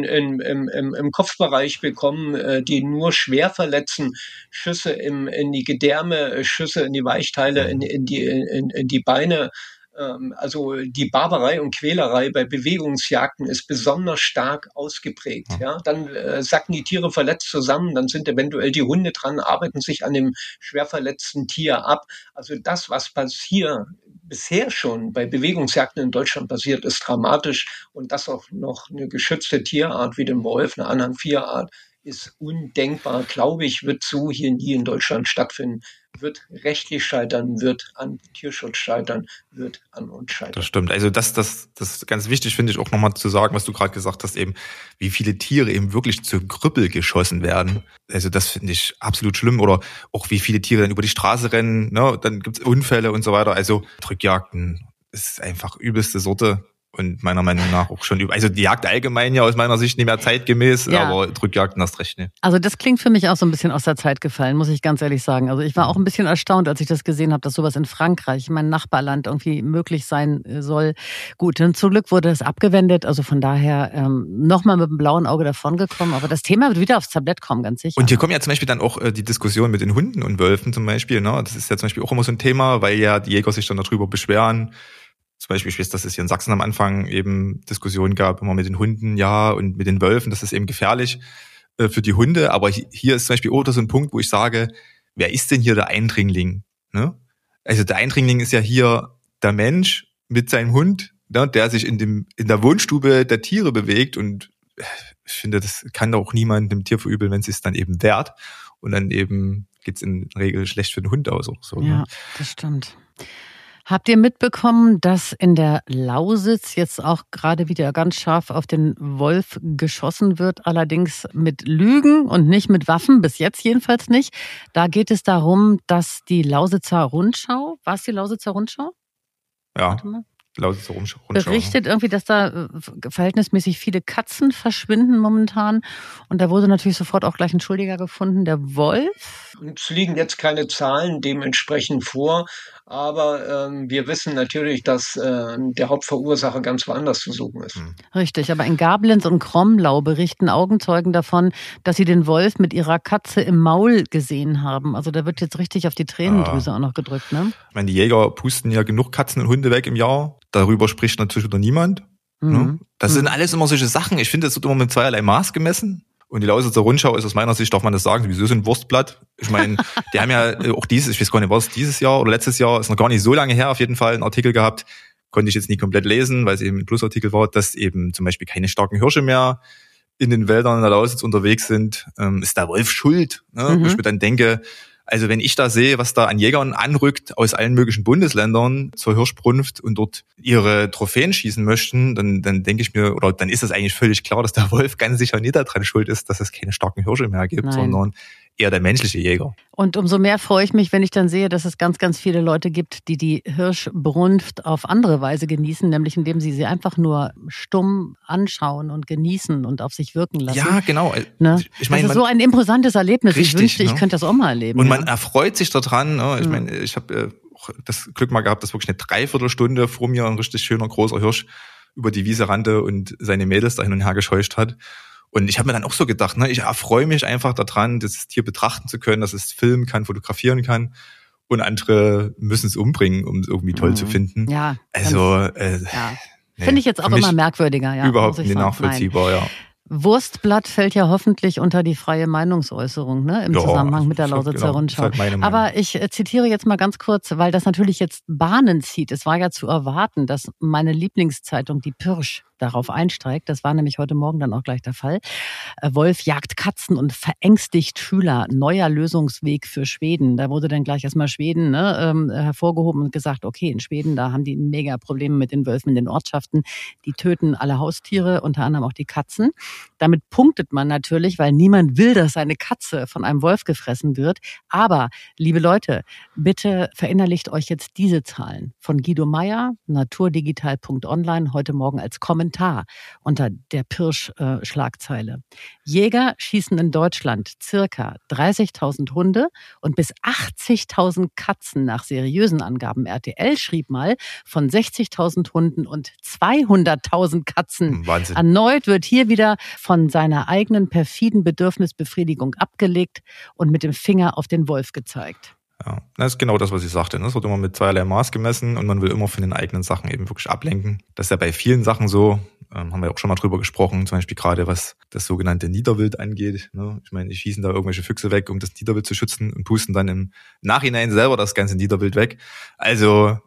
im Kopfbereich bekommen, die nur schwer verletzen, Schüsse in die Gedärme, Schüsse in die Weichteile, in die Beine. Also die Barbarei und Quälerei bei Bewegungsjagden ist besonders stark ausgeprägt. Ja, dann sacken die Tiere verletzt zusammen, dann sind eventuell die Hunde dran, arbeiten sich an dem schwer verletzten Tier ab. Also das, was bisher schon bei Bewegungsjagden in Deutschland passiert, ist dramatisch und das auch noch eine geschützte Tierart wie den Wolf, eine Anhang 4 Art, ist undenkbar, glaube ich, wird so hier nie in Deutschland stattfinden. Wird rechtlich scheitern, wird an Tierschutz scheitern, wird an uns scheitern. Das stimmt. Also das ist ganz wichtig, finde ich, auch nochmal zu sagen, was du gerade gesagt hast, eben, wie viele Tiere eben wirklich zu Krüppel geschossen werden. Also das finde ich absolut schlimm. Oder auch wie viele Tiere dann über die Straße rennen, ne? Dann gibt's Unfälle und so weiter. Also Drückjagden ist einfach übelste Sorte. Und meiner Meinung nach auch schon also die Jagd allgemein ja aus meiner Sicht nicht mehr zeitgemäß, aber Drückjagden hast recht, ne? Also das klingt für mich auch so ein bisschen aus der Zeit gefallen, muss ich ganz ehrlich sagen. Also ich war auch ein bisschen erstaunt, als ich das gesehen habe, dass sowas in Frankreich, mein Nachbarland, irgendwie möglich sein soll. Gut, und zum Glück wurde es abgewendet, also von daher nochmal mit dem blauen Auge davongekommen. Aber das Thema wird wieder aufs Tablett kommen, ganz sicher. Und hier kommen ja zum Beispiel dann auch die Diskussion mit den Hunden und Wölfen zum Beispiel, ne? Das ist ja zum Beispiel auch immer so ein Thema, weil ja die Jäger sich dann darüber beschweren. Zum Beispiel, ich weiß, dass es hier in Sachsen am Anfang eben Diskussionen gab, immer mit den Hunden, ja, und mit den Wölfen, das ist eben gefährlich für die Hunde. Aber hier ist zum Beispiel auch so ein Punkt, wo ich sage, wer ist denn hier der Eindringling? Ne? Also der Eindringling ist ja hier der Mensch mit seinem Hund, ne, der sich in der Wohnstube der Tiere bewegt. Und ich finde, das kann doch niemand dem Tier verübeln, wenn es sich dann eben wehrt. Und dann eben geht's in der Regel schlecht für den Hund aus oder so. Ja, ne? das stimmt. Habt ihr mitbekommen, dass in der Lausitz jetzt auch gerade wieder ganz scharf auf den Wolf geschossen wird, allerdings mit Lügen und nicht mit Waffen, bis jetzt jedenfalls nicht. Da geht es darum, dass die Lausitzer Rundschau, war es die Lausitzer Rundschau? Ja, Lausitzer Rundschau. Berichtet irgendwie, dass da verhältnismäßig viele Katzen verschwinden momentan. Und da wurde natürlich sofort auch gleich ein Schuldiger gefunden, der Wolf. Uns liegen jetzt keine Zahlen dementsprechend vor, aber wir wissen natürlich, dass der Hauptverursacher ganz woanders zu suchen ist. Richtig, aber in Gablenz und Kromlau berichten Augenzeugen davon, dass sie den Wolf mit ihrer Katze im Maul gesehen haben. Also da wird jetzt richtig auf die Tränendrüse auch noch gedrückt, ne? Ich meine, die Jäger pusten ja genug Katzen und Hunde weg im Jahr. Darüber spricht natürlich wieder niemand. Ne? Das sind alles immer solche Sachen. Ich finde, das wird immer mit zweierlei Maß gemessen. Und die Lausitzer Rundschau ist aus meiner Sicht, darf man das sagen, sowieso so ein Wurstblatt. Ich meine, die haben ja auch ich weiß gar nicht, war es dieses Jahr oder letztes Jahr, ist noch gar nicht so lange her, auf jeden Fall einen Artikel gehabt, konnte ich jetzt nicht komplett lesen, weil es eben ein Plusartikel war, dass eben zum Beispiel keine starken Hirsche mehr in den Wäldern in der Lausitz unterwegs sind. Ist der Wolf schuld? Ne? Ich mir dann denke, also wenn ich da sehe, was da an Jägern anrückt aus allen möglichen Bundesländern zur Hirschbrunft und dort ihre Trophäen schießen möchten, dann denke ich mir, oder dann ist es eigentlich völlig klar, dass der Wolf ganz sicher nicht daran schuld ist, dass es keine starken Hirsche mehr gibt, sondern eher der menschliche Jäger. Und umso mehr freue ich mich, wenn ich dann sehe, dass es ganz, ganz viele Leute gibt, die die Hirschbrunft auf andere Weise genießen, nämlich indem sie einfach nur stumm anschauen und genießen und auf sich wirken lassen. Ja, genau. Ne? Ich meine, das ist so ein imposantes Erlebnis. Richtig, ich wünschte, ich könnte das auch mal erleben. Und man erfreut sich daran. Ne? Ich meine, ich habe das Glück mal gehabt, dass wirklich eine Dreiviertelstunde vor mir ein richtig schöner, großer Hirsch über die Wiese rannte und seine Mädels da hin und her gescheucht hat. Und ich habe mir dann auch so gedacht, ne, ich erfreue mich einfach daran, das Tier betrachten zu können, dass es filmen kann, fotografieren kann. Und andere müssen es umbringen, um es irgendwie toll zu finden. Ja. Also, finde ich jetzt auch immer merkwürdiger. Ja, überhaupt nicht nachvollziehbar, ja. Wurstblatt fällt ja hoffentlich unter die freie Meinungsäußerung, ne, im Zusammenhang mit der Lausitzer Rundschau. Aber ich zitiere jetzt mal ganz kurz, weil das natürlich jetzt Bahnen zieht. Es war ja zu erwarten, dass meine Lieblingszeitung, die Pirsch, darauf einsteigt. Das war nämlich heute Morgen dann auch gleich der Fall. Wolf jagt Katzen und verängstigt Schüler. Neuer Lösungsweg für Schweden. Da wurde dann gleich erstmal Schweden hervorgehoben und gesagt, okay, in Schweden, da haben die mega Probleme mit den Wölfen in den Ortschaften. Die töten alle Haustiere, unter anderem auch die Katzen. Damit punktet man natürlich, weil niemand will, dass seine Katze von einem Wolf gefressen wird. Aber, liebe Leute, bitte verinnerlicht euch jetzt diese Zahlen von Guido Meyer, naturdigital.online, heute Morgen als Kommentar unter der Pirsch-Schlagzeile. Jäger schießen in Deutschland circa 30.000 Hunde und bis 80.000 Katzen nach seriösen Angaben. RTL schrieb mal von 60.000 Hunden und 200.000 Katzen. Wahnsinn. Erneut wird hier wieder von seiner eigenen perfiden Bedürfnisbefriedigung abgelegt und mit dem Finger auf den Wolf gezeigt. Ja, das ist genau das, was ich sagte. Es wird immer mit zweierlei Maß gemessen und man will immer von den eigenen Sachen eben wirklich ablenken. Das ist ja bei vielen Sachen so, haben wir auch schon mal drüber gesprochen, zum Beispiel gerade was das sogenannte Niederwild angeht. Ich meine, die schießen da irgendwelche Füchse weg, um das Niederwild zu schützen und pusten dann im Nachhinein selber das ganze Niederwild weg. Also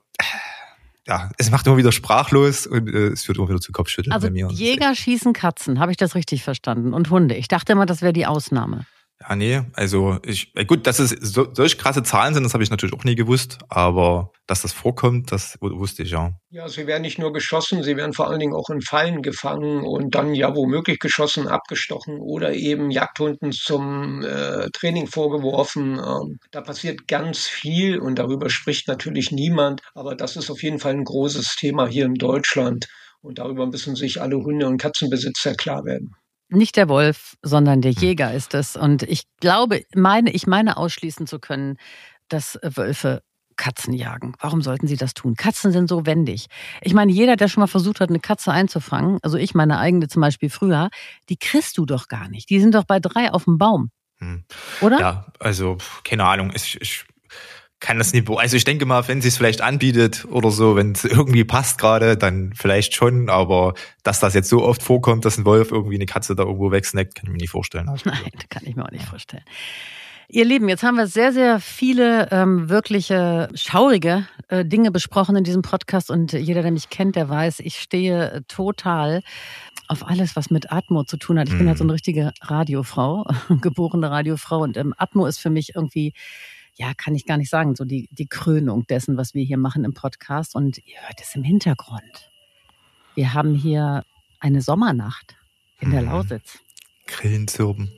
ja, es macht immer wieder sprachlos und es führt immer wieder zu Kopfschütteln bei mir. Also Jäger schießen Katzen, habe ich das richtig verstanden? Und Hunde. Ich dachte immer, das wäre die Ausnahme. Ja, nee, also gut, dass es solch krasse Zahlen sind, das habe ich natürlich auch nie gewusst, aber dass das vorkommt, das wusste ich, ja. Ja, sie werden nicht nur geschossen, sie werden vor allen Dingen auch in Fallen gefangen und dann ja womöglich geschossen, abgestochen oder eben Jagdhunden zum Training vorgeworfen. Da passiert ganz viel und darüber spricht natürlich niemand, aber das ist auf jeden Fall ein großes Thema hier in Deutschland und darüber müssen sich alle Hunde- und Katzenbesitzer klar werden. Nicht der Wolf, sondern der Jäger ist es. Und ich glaube, ich meine ausschließen zu können, dass Wölfe Katzen jagen. Warum sollten sie das tun? Katzen sind so wendig. Ich meine, jeder, der schon mal versucht hat, eine Katze einzufangen, also ich meine eigene zum Beispiel früher, die kriegst du doch gar nicht. Die sind doch bei 3 auf dem Baum. Oder? Ja, also keine Ahnung. Ich kann das nicht, also ich denke mal, wenn sie es vielleicht anbietet oder so, wenn es irgendwie passt gerade, dann vielleicht schon, aber dass das jetzt so oft vorkommt, dass ein Wolf irgendwie eine Katze da irgendwo wegsnackt, kann ich mir nicht vorstellen. Nein, kann ich mir auch nicht vorstellen. Ihr Lieben, jetzt haben wir sehr, sehr viele wirkliche schaurige Dinge besprochen in diesem Podcast und jeder, der mich kennt, der weiß, ich stehe total auf alles, was mit Atmo zu tun hat. Ich bin halt so eine richtige Radiofrau, geborene Radiofrau und Atmo ist für mich irgendwie, ja, kann ich gar nicht sagen, so die Krönung dessen, was wir hier machen im Podcast und ihr hört es im Hintergrund. Wir haben hier eine Sommernacht in der Lausitz. Grillenzirpen.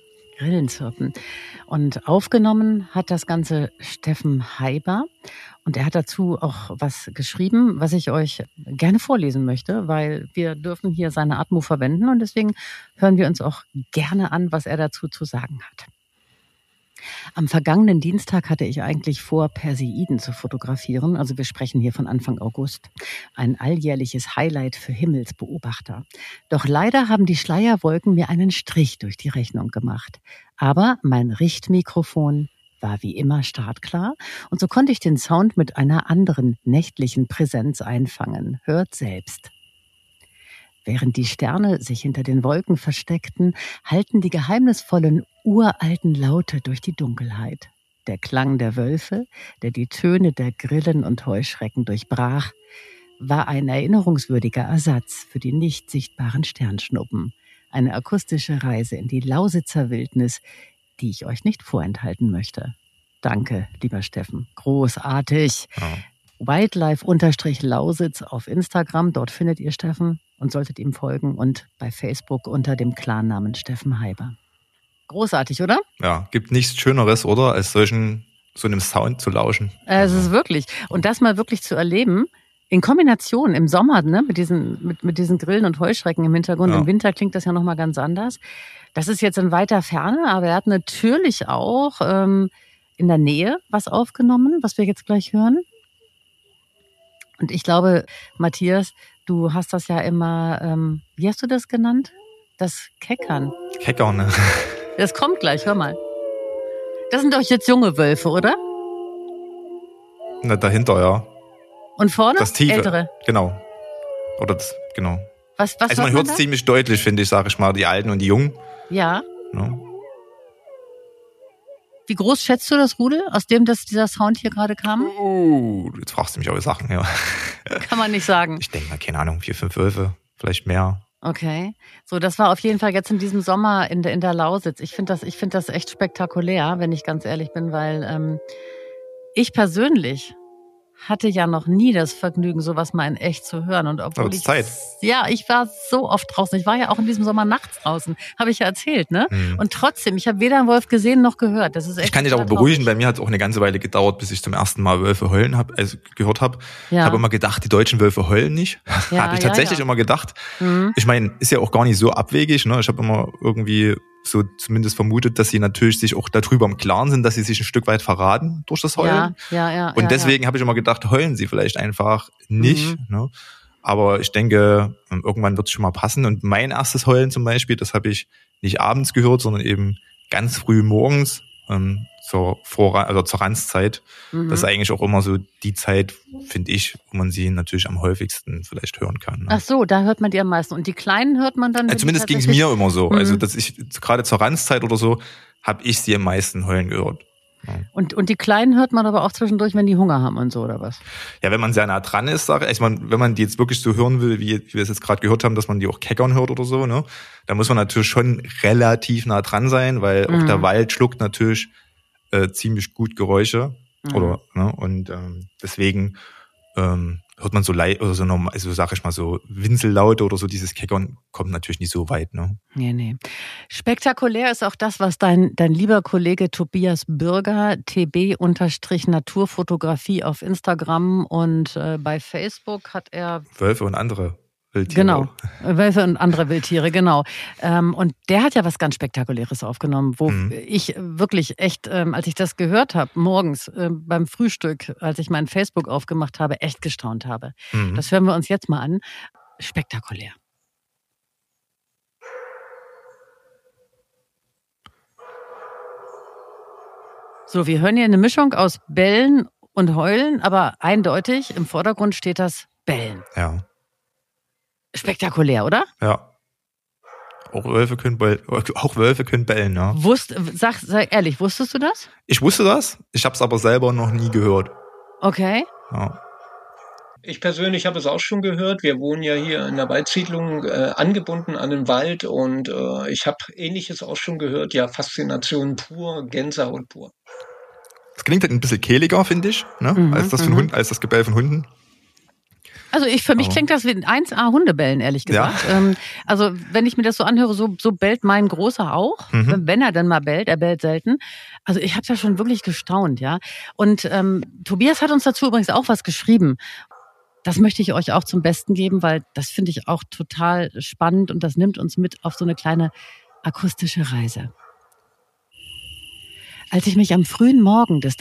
Und aufgenommen hat das Ganze Steffen Heiber. Und er hat dazu auch was geschrieben, was ich euch gerne vorlesen möchte, weil wir dürfen hier seine Atmo verwenden. Und deswegen hören wir uns auch gerne an, was er dazu zu sagen hat. Am vergangenen Dienstag hatte ich eigentlich vor, Perseiden zu fotografieren. Also wir sprechen hier von Anfang August. Ein alljährliches Highlight für Himmelsbeobachter. Doch leider haben die Schleierwolken mir einen Strich durch die Rechnung gemacht. Aber mein Richtmikrofon war wie immer startklar und so konnte ich den Sound mit einer anderen nächtlichen Präsenz einfangen. Hört selbst. Während die Sterne sich hinter den Wolken versteckten, hallten die geheimnisvollen, uralten Laute durch die Dunkelheit. Der Klang der Wölfe, der die Töne der Grillen und Heuschrecken durchbrach, war ein erinnerungswürdiger Ersatz für die nicht sichtbaren Sternschnuppen. Eine akustische Reise in die Lausitzer Wildnis, die ich euch nicht vorenthalten möchte. Danke, lieber Steffen. Großartig. Ja. Wildlife_Lausitz auf Instagram, dort findet ihr Steffen und solltet ihm folgen und bei Facebook unter dem Klarnamen Steffen Heiber. Großartig, oder? Ja, gibt nichts Schöneres, oder? Als so einem Sound zu lauschen. Es ist wirklich. Und das mal wirklich zu erleben, in Kombination im Sommer, ne, mit diesen Grillen und Heuschrecken im Hintergrund. Ja. Im Winter klingt das ja nochmal ganz anders. Das ist jetzt in weiter Ferne, aber er hat natürlich auch in der Nähe was aufgenommen, was wir jetzt gleich hören. Und ich glaube, Matthias, du hast das ja immer, wie hast du das genannt? Das Keckern. Keckern, ne? Das kommt gleich, hör mal. Das sind doch jetzt junge Wölfe, oder? Na, dahinter, ja. Und vorne? Das Tiefe. Ältere. Genau. Oder das, genau. Was also man hört es ziemlich deutlich, finde ich, sage ich mal, die Alten und die Jungen. Ja. Ja. Wie groß schätzt du das Rudel, aus dem dieser Sound hier gerade kam? Jetzt fragst du mich aber Sachen, ja. Kann man nicht sagen. Ich denke mal, keine Ahnung, 4, 5 Wölfe, vielleicht mehr. Okay. So, das war auf jeden Fall jetzt in diesem Sommer in der Lausitz. Ich finde das echt spektakulär, wenn ich ganz ehrlich bin, weil ich persönlich hatte ja noch nie das Vergnügen, sowas mal in echt zu hören. Und obwohl ich war so oft draußen. Ich war ja auch in diesem Sommer nachts draußen, habe ich ja erzählt, ne? Mhm. Und trotzdem, ich habe weder einen Wolf gesehen noch gehört. Das ist echt. Ich kann dich aber beruhigen. Bei mir hat es auch eine ganze Weile gedauert, bis ich zum ersten Mal Wölfe heulen gehört habe. Ja. Ich habe immer gedacht, die deutschen Wölfe heulen nicht. Ja, habe ich tatsächlich immer gedacht. Mhm. Ich meine, ist ja auch gar nicht so abwegig. Ne? Ich habe immer irgendwie so zumindest vermutet, dass sie natürlich sich auch darüber im Klaren sind, dass sie sich ein Stück weit verraten durch das Heulen. Ja. Und deswegen habe ich immer gedacht, heulen sie vielleicht einfach nicht. Mhm. Ne? Aber ich denke, irgendwann wird es schon mal passen. Und mein erstes Heulen zum Beispiel, das habe ich nicht abends gehört, sondern eben ganz früh morgens zur Ranzzeit. Mhm. Das ist eigentlich auch immer so die Zeit, finde ich, wo man sie natürlich am häufigsten vielleicht hören kann. Ne? Ach so, da hört man die am meisten. Und die Kleinen hört man dann? Zumindest ging es mir immer so. Mhm. Also, dass ich gerade zur Ranzzeit oder so, habe ich sie am meisten heulen gehört. Ja. Und die Kleinen hört man aber auch zwischendurch, wenn die Hunger haben und so, oder was? Ja, wenn man sehr nah dran ist, wenn man die jetzt wirklich so hören will, wie wir es jetzt gerade gehört haben, dass man die auch keckern hört oder so, ne? Da muss man natürlich schon relativ nah dran sein, weil auch der Wald schluckt natürlich ziemlich gut Geräusche. Oder, ne? Und deswegen hört man so oder so normal, also sag ich mal so Winsellaute oder so, dieses Keckern kommt natürlich nicht so weit, ne? Nee. Spektakulär ist auch das, was dein lieber Kollege Tobias Bürger, TB_Naturfotografie auf Instagram und bei Facebook hat er Wölfe und andere Wildtiere. Genau, Wölfe und andere Wildtiere, genau. Und der hat ja was ganz Spektakuläres aufgenommen, wo ich wirklich echt, als ich das gehört habe, morgens beim Frühstück, als ich mein Facebook aufgemacht habe, echt gestaunt habe. Mhm. Das hören wir uns jetzt mal an. Spektakulär. So, wir hören hier eine Mischung aus Bellen und Heulen, aber eindeutig im Vordergrund steht das Bellen. Ja. Spektakulär, oder? Ja. Auch Wölfe können bellen, ja. Sag ehrlich, wusstest du das? Ich wusste das, ich habe es aber selber noch nie gehört. Okay. Ja. Ich persönlich habe es auch schon gehört. Wir wohnen ja hier in der Waldsiedlung angebunden an den Wald und ich habe Ähnliches auch schon gehört. Ja, Faszination pur, Gänsehaut pur. Es klingt halt ein bisschen kehliger, finde ich, ne? Als das Gebell von Hunden. Also für mich klingt das wie ein 1A Hundebellen, ehrlich gesagt. Ja. Also wenn ich mir das so anhöre, so bellt mein Großer auch. Wenn er dann mal bellt, er bellt selten. Also ich habe ja schon wirklich gestaunt, ja. Und Tobias hat uns dazu übrigens auch was geschrieben. Das möchte ich euch auch zum Besten geben, weil das finde ich auch total spannend und das nimmt uns mit auf so eine kleine akustische Reise. Als ich mich am frühen Morgen des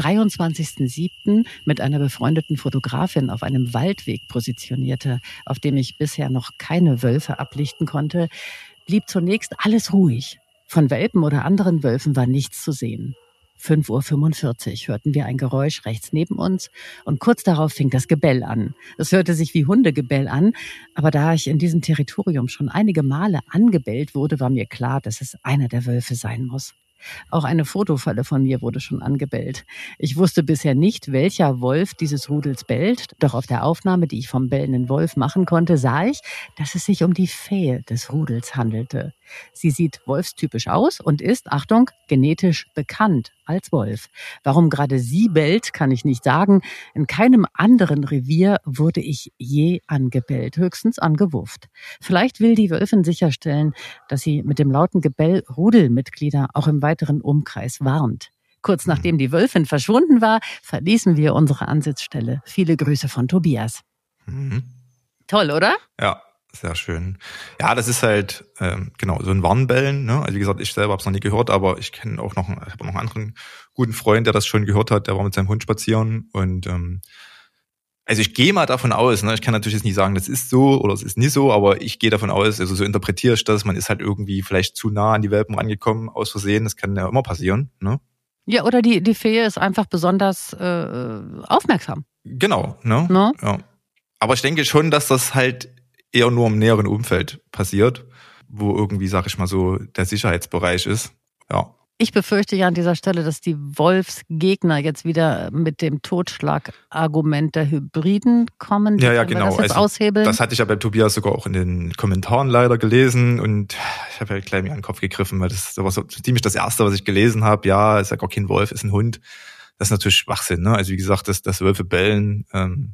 23.07. mit einer befreundeten Fotografin auf einem Waldweg positionierte, auf dem ich bisher noch keine Wölfe ablichten konnte, blieb zunächst alles ruhig. Von Welpen oder anderen Wölfen war nichts zu sehen. 5:45 Uhr hörten wir ein Geräusch rechts neben uns und kurz darauf fing das Gebell an. Es hörte sich wie Hundegebell an, aber da ich in diesem Territorium schon einige Male angebellt wurde, war mir klar, dass es einer der Wölfe sein muss. Auch eine Fotofalle von mir wurde schon angebellt. Ich wusste bisher nicht, welcher Wolf dieses Rudels bellt, doch auf der Aufnahme, die ich vom bellenden Wolf machen konnte, sah ich, dass es sich um die Fähe des Rudels handelte. Sie sieht wolfstypisch aus und ist, Achtung, genetisch bekannt als Wolf. Warum gerade sie bellt, kann ich nicht sagen. In keinem anderen Revier wurde ich je angebellt, höchstens angewufft. Vielleicht will die Wölfin sicherstellen, dass sie mit dem lauten Gebell Rudelmitglieder auch im weiteren Umkreis warnt. Kurz nachdem die Wölfin verschwunden war, verließen wir unsere Ansitzstelle. Viele Grüße von Tobias. Toll, oder? Ja. Sehr schön. Ja, das ist halt genau so ein Warnbellen. Ne? Also wie gesagt, ich selber habe es noch nie gehört, aber ich kenne auch noch einen anderen guten Freund, der das schon gehört hat. Der war mit seinem Hund spazieren und also ich gehe mal davon aus. Ne? Ich kann natürlich jetzt nicht sagen, das ist so oder es ist nicht so, aber ich gehe davon aus. Also so interpretiere ich das. Man ist halt irgendwie vielleicht zu nah an die Welpen rangekommen aus Versehen. Das kann ja immer passieren. Ne? Ja, oder die Fee ist einfach besonders aufmerksam. Genau. Ne? No? Ja. Aber ich denke schon, dass das halt eher nur im näheren Umfeld passiert, wo irgendwie, sag ich mal so, der Sicherheitsbereich ist. Ja. Ich befürchte ja an dieser Stelle, dass die Wolfsgegner jetzt wieder mit dem Totschlagargument der Hybriden kommen. Ja, genau. Das jetzt aushebeln. Das hatte ich ja bei Tobias sogar auch in den Kommentaren leider gelesen und ich habe halt gleich mir an den Kopf gegriffen, weil das war so ziemlich das Erste, was ich gelesen habe. Ja, ist ja gar kein Wolf, ist ein Hund. Das ist natürlich Schwachsinn, ne? Also wie gesagt, dass Wölfe bellen,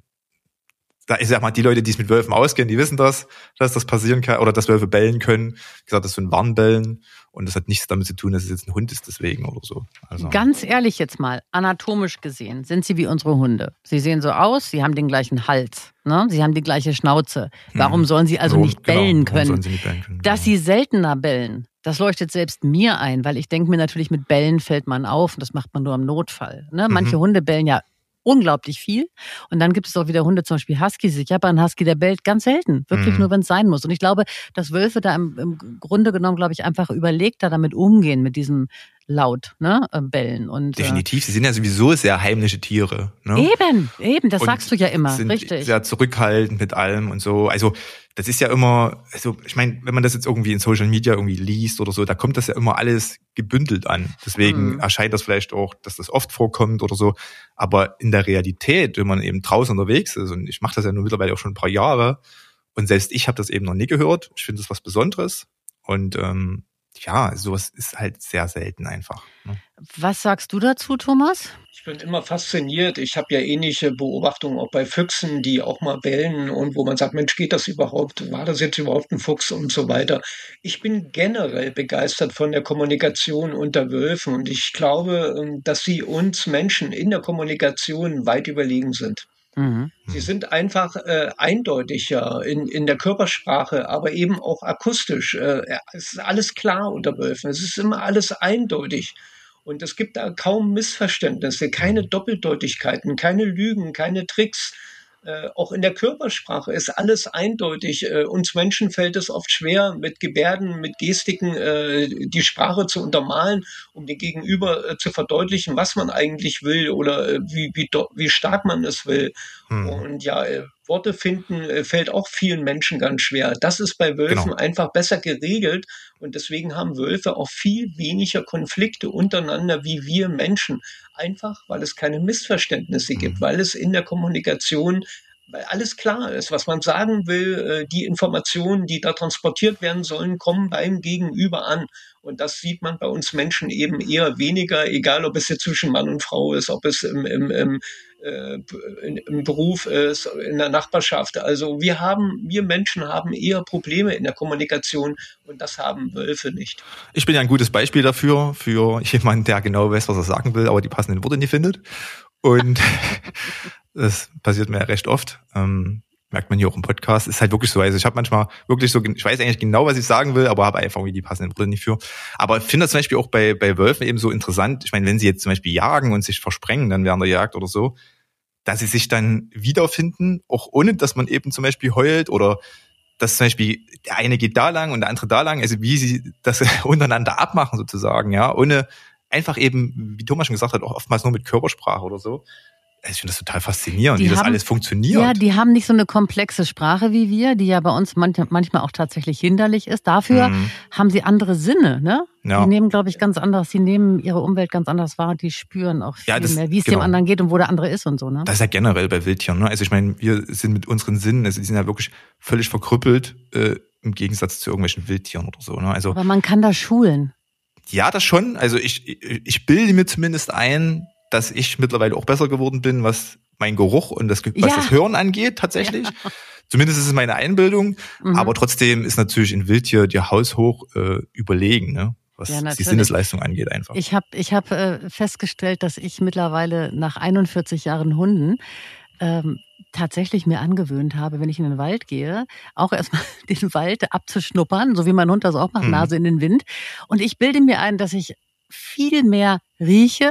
ich sag mal, die Leute, die es mit Wölfen auskennen, die wissen das, dass das passieren kann oder dass Wölfe bellen können. Wie gesagt, das ist so ein Warnbellen und das hat nichts damit zu tun, dass es jetzt ein Hund ist deswegen oder so. Also. Ganz ehrlich jetzt mal, anatomisch gesehen sind sie wie unsere Hunde. Sie sehen so aus, sie haben den gleichen Hals, ne? Sie haben die gleiche Schnauze. Warum sollen sie also nicht bellen können? Warum sollen sie nicht bellen können? Dass sie seltener bellen, das leuchtet selbst mir ein, weil ich denke mir natürlich, mit Bellen fällt man auf und das macht man nur im Notfall. Ne? Manche Hunde bellen ja unglaublich viel. Und dann gibt es auch wieder Hunde, zum Beispiel Huskies. Ich habe einen Husky, der bellt ganz selten. Wirklich nur, wenn es sein muss. Und ich glaube, dass Wölfe da im Grunde genommen, glaube ich, einfach überlegter damit umgehen, mit diesem laut, ne, Bellen. Und, definitiv, sie sind ja sowieso sehr heimliche Tiere. Ne? Eben, das und sagst du ja immer, sind richtig. Sehr zurückhaltend mit allem und so. Also das ist ja immer, also ich meine, wenn man das jetzt irgendwie in Social Media irgendwie liest oder so, da kommt das ja immer alles gebündelt an. Deswegen erscheint das vielleicht auch, dass das oft vorkommt oder so. Aber in der Realität, wenn man eben draußen unterwegs ist, und ich mache das ja nun mittlerweile auch schon ein paar Jahre, und selbst ich habe das eben noch nie gehört. Ich finde das was Besonderes. Und ja, sowas ist halt sehr selten einfach. Ne? Was sagst du dazu, Thomas? Ich bin immer fasziniert. Ich habe ja ähnliche Beobachtungen auch bei Füchsen, die auch mal bellen und wo man sagt, Mensch, geht das überhaupt? War das jetzt überhaupt ein Fuchs und so weiter? Ich bin generell begeistert von der Kommunikation unter Wölfen und ich glaube, dass sie uns Menschen in der Kommunikation weit überlegen sind. Sie sind einfach eindeutiger in der Körpersprache, aber eben auch akustisch. Es ist alles klar unter Wölfen. Es ist immer alles eindeutig. Und es gibt da kaum Missverständnisse, keine Doppeldeutigkeiten, keine Lügen, keine Tricks. Auch in der Körpersprache ist alles eindeutig. Uns Menschen fällt es oft schwer, mit Gebärden, mit Gestiken die Sprache zu untermalen, um dem Gegenüber zu verdeutlichen, was man eigentlich will oder wie stark man es will. Und ja, Worte finden fällt auch vielen Menschen ganz schwer. Das ist bei Wölfen einfach besser geregelt und deswegen haben Wölfe auch viel weniger Konflikte untereinander wie wir Menschen. Einfach, weil es keine Missverständnisse gibt, weil es in der Kommunikation weil alles klar ist, was man sagen will, die Informationen, die da transportiert werden sollen, kommen beim Gegenüber an. Und das sieht man bei uns Menschen eben eher weniger, egal ob es jetzt zwischen Mann und Frau ist, ob es im Beruf ist, in der Nachbarschaft. Also wir Menschen haben eher Probleme in der Kommunikation und das haben Wölfe nicht. Ich bin ja ein gutes Beispiel dafür, für jemanden, der genau weiß, was er sagen will, aber die passenden Worte nicht findet. Und das passiert mir ja recht oft. Merkt man hier auch im Podcast. Ist halt wirklich so. Also ich habe manchmal wirklich so, ich weiß eigentlich genau, was ich sagen will, aber habe einfach irgendwie die passenden Worte nicht für. Aber ich finde das zum Beispiel auch bei Wölfen eben so interessant. Ich meine, wenn sie jetzt zum Beispiel jagen und sich versprengen dann während der Jagd oder so, dass sie sich dann wiederfinden, auch ohne, dass man eben zum Beispiel heult oder dass zum Beispiel der eine geht da lang und der andere da lang. Also wie sie das untereinander abmachen sozusagen, ja, ohne einfach eben, wie Thomas schon gesagt hat, auch oftmals nur mit Körpersprache oder so. Also ich finde das total faszinierend, wie das alles funktioniert. Ja, die haben nicht so eine komplexe Sprache wie wir, die ja bei uns manchmal auch tatsächlich hinderlich ist. Dafür haben sie andere Sinne, ne? Ja. Die nehmen, glaube ich, ganz anders, die nehmen ihre Umwelt ganz anders wahr, die spüren auch viel mehr, wie es dem anderen geht und wo der andere ist und so, ne? Das ist ja generell bei Wildtieren, ne? Also ich meine, wir sind mit unseren Sinnen, also die sind ja wirklich völlig verkrüppelt, im Gegensatz zu irgendwelchen Wildtieren oder so, ne? Also, aber man kann das schulen. Ja, das schon. Also ich bilde mir zumindest ein, dass ich mittlerweile auch besser geworden bin, was mein Geruch und das Hören angeht, tatsächlich. Ja. Zumindest ist es meine Einbildung. Aber trotzdem ist natürlich ein Wildtier dir haushoch überlegen, ne? Was die Sinnesleistung angeht einfach. Ich hab festgestellt, dass ich mittlerweile nach 41 Jahren Hunden tatsächlich mir angewöhnt habe, wenn ich in den Wald gehe, auch erstmal den Wald abzuschnuppern, so wie mein Hund das auch macht, Nase in den Wind. Und ich bilde mir ein, dass ich viel mehr rieche,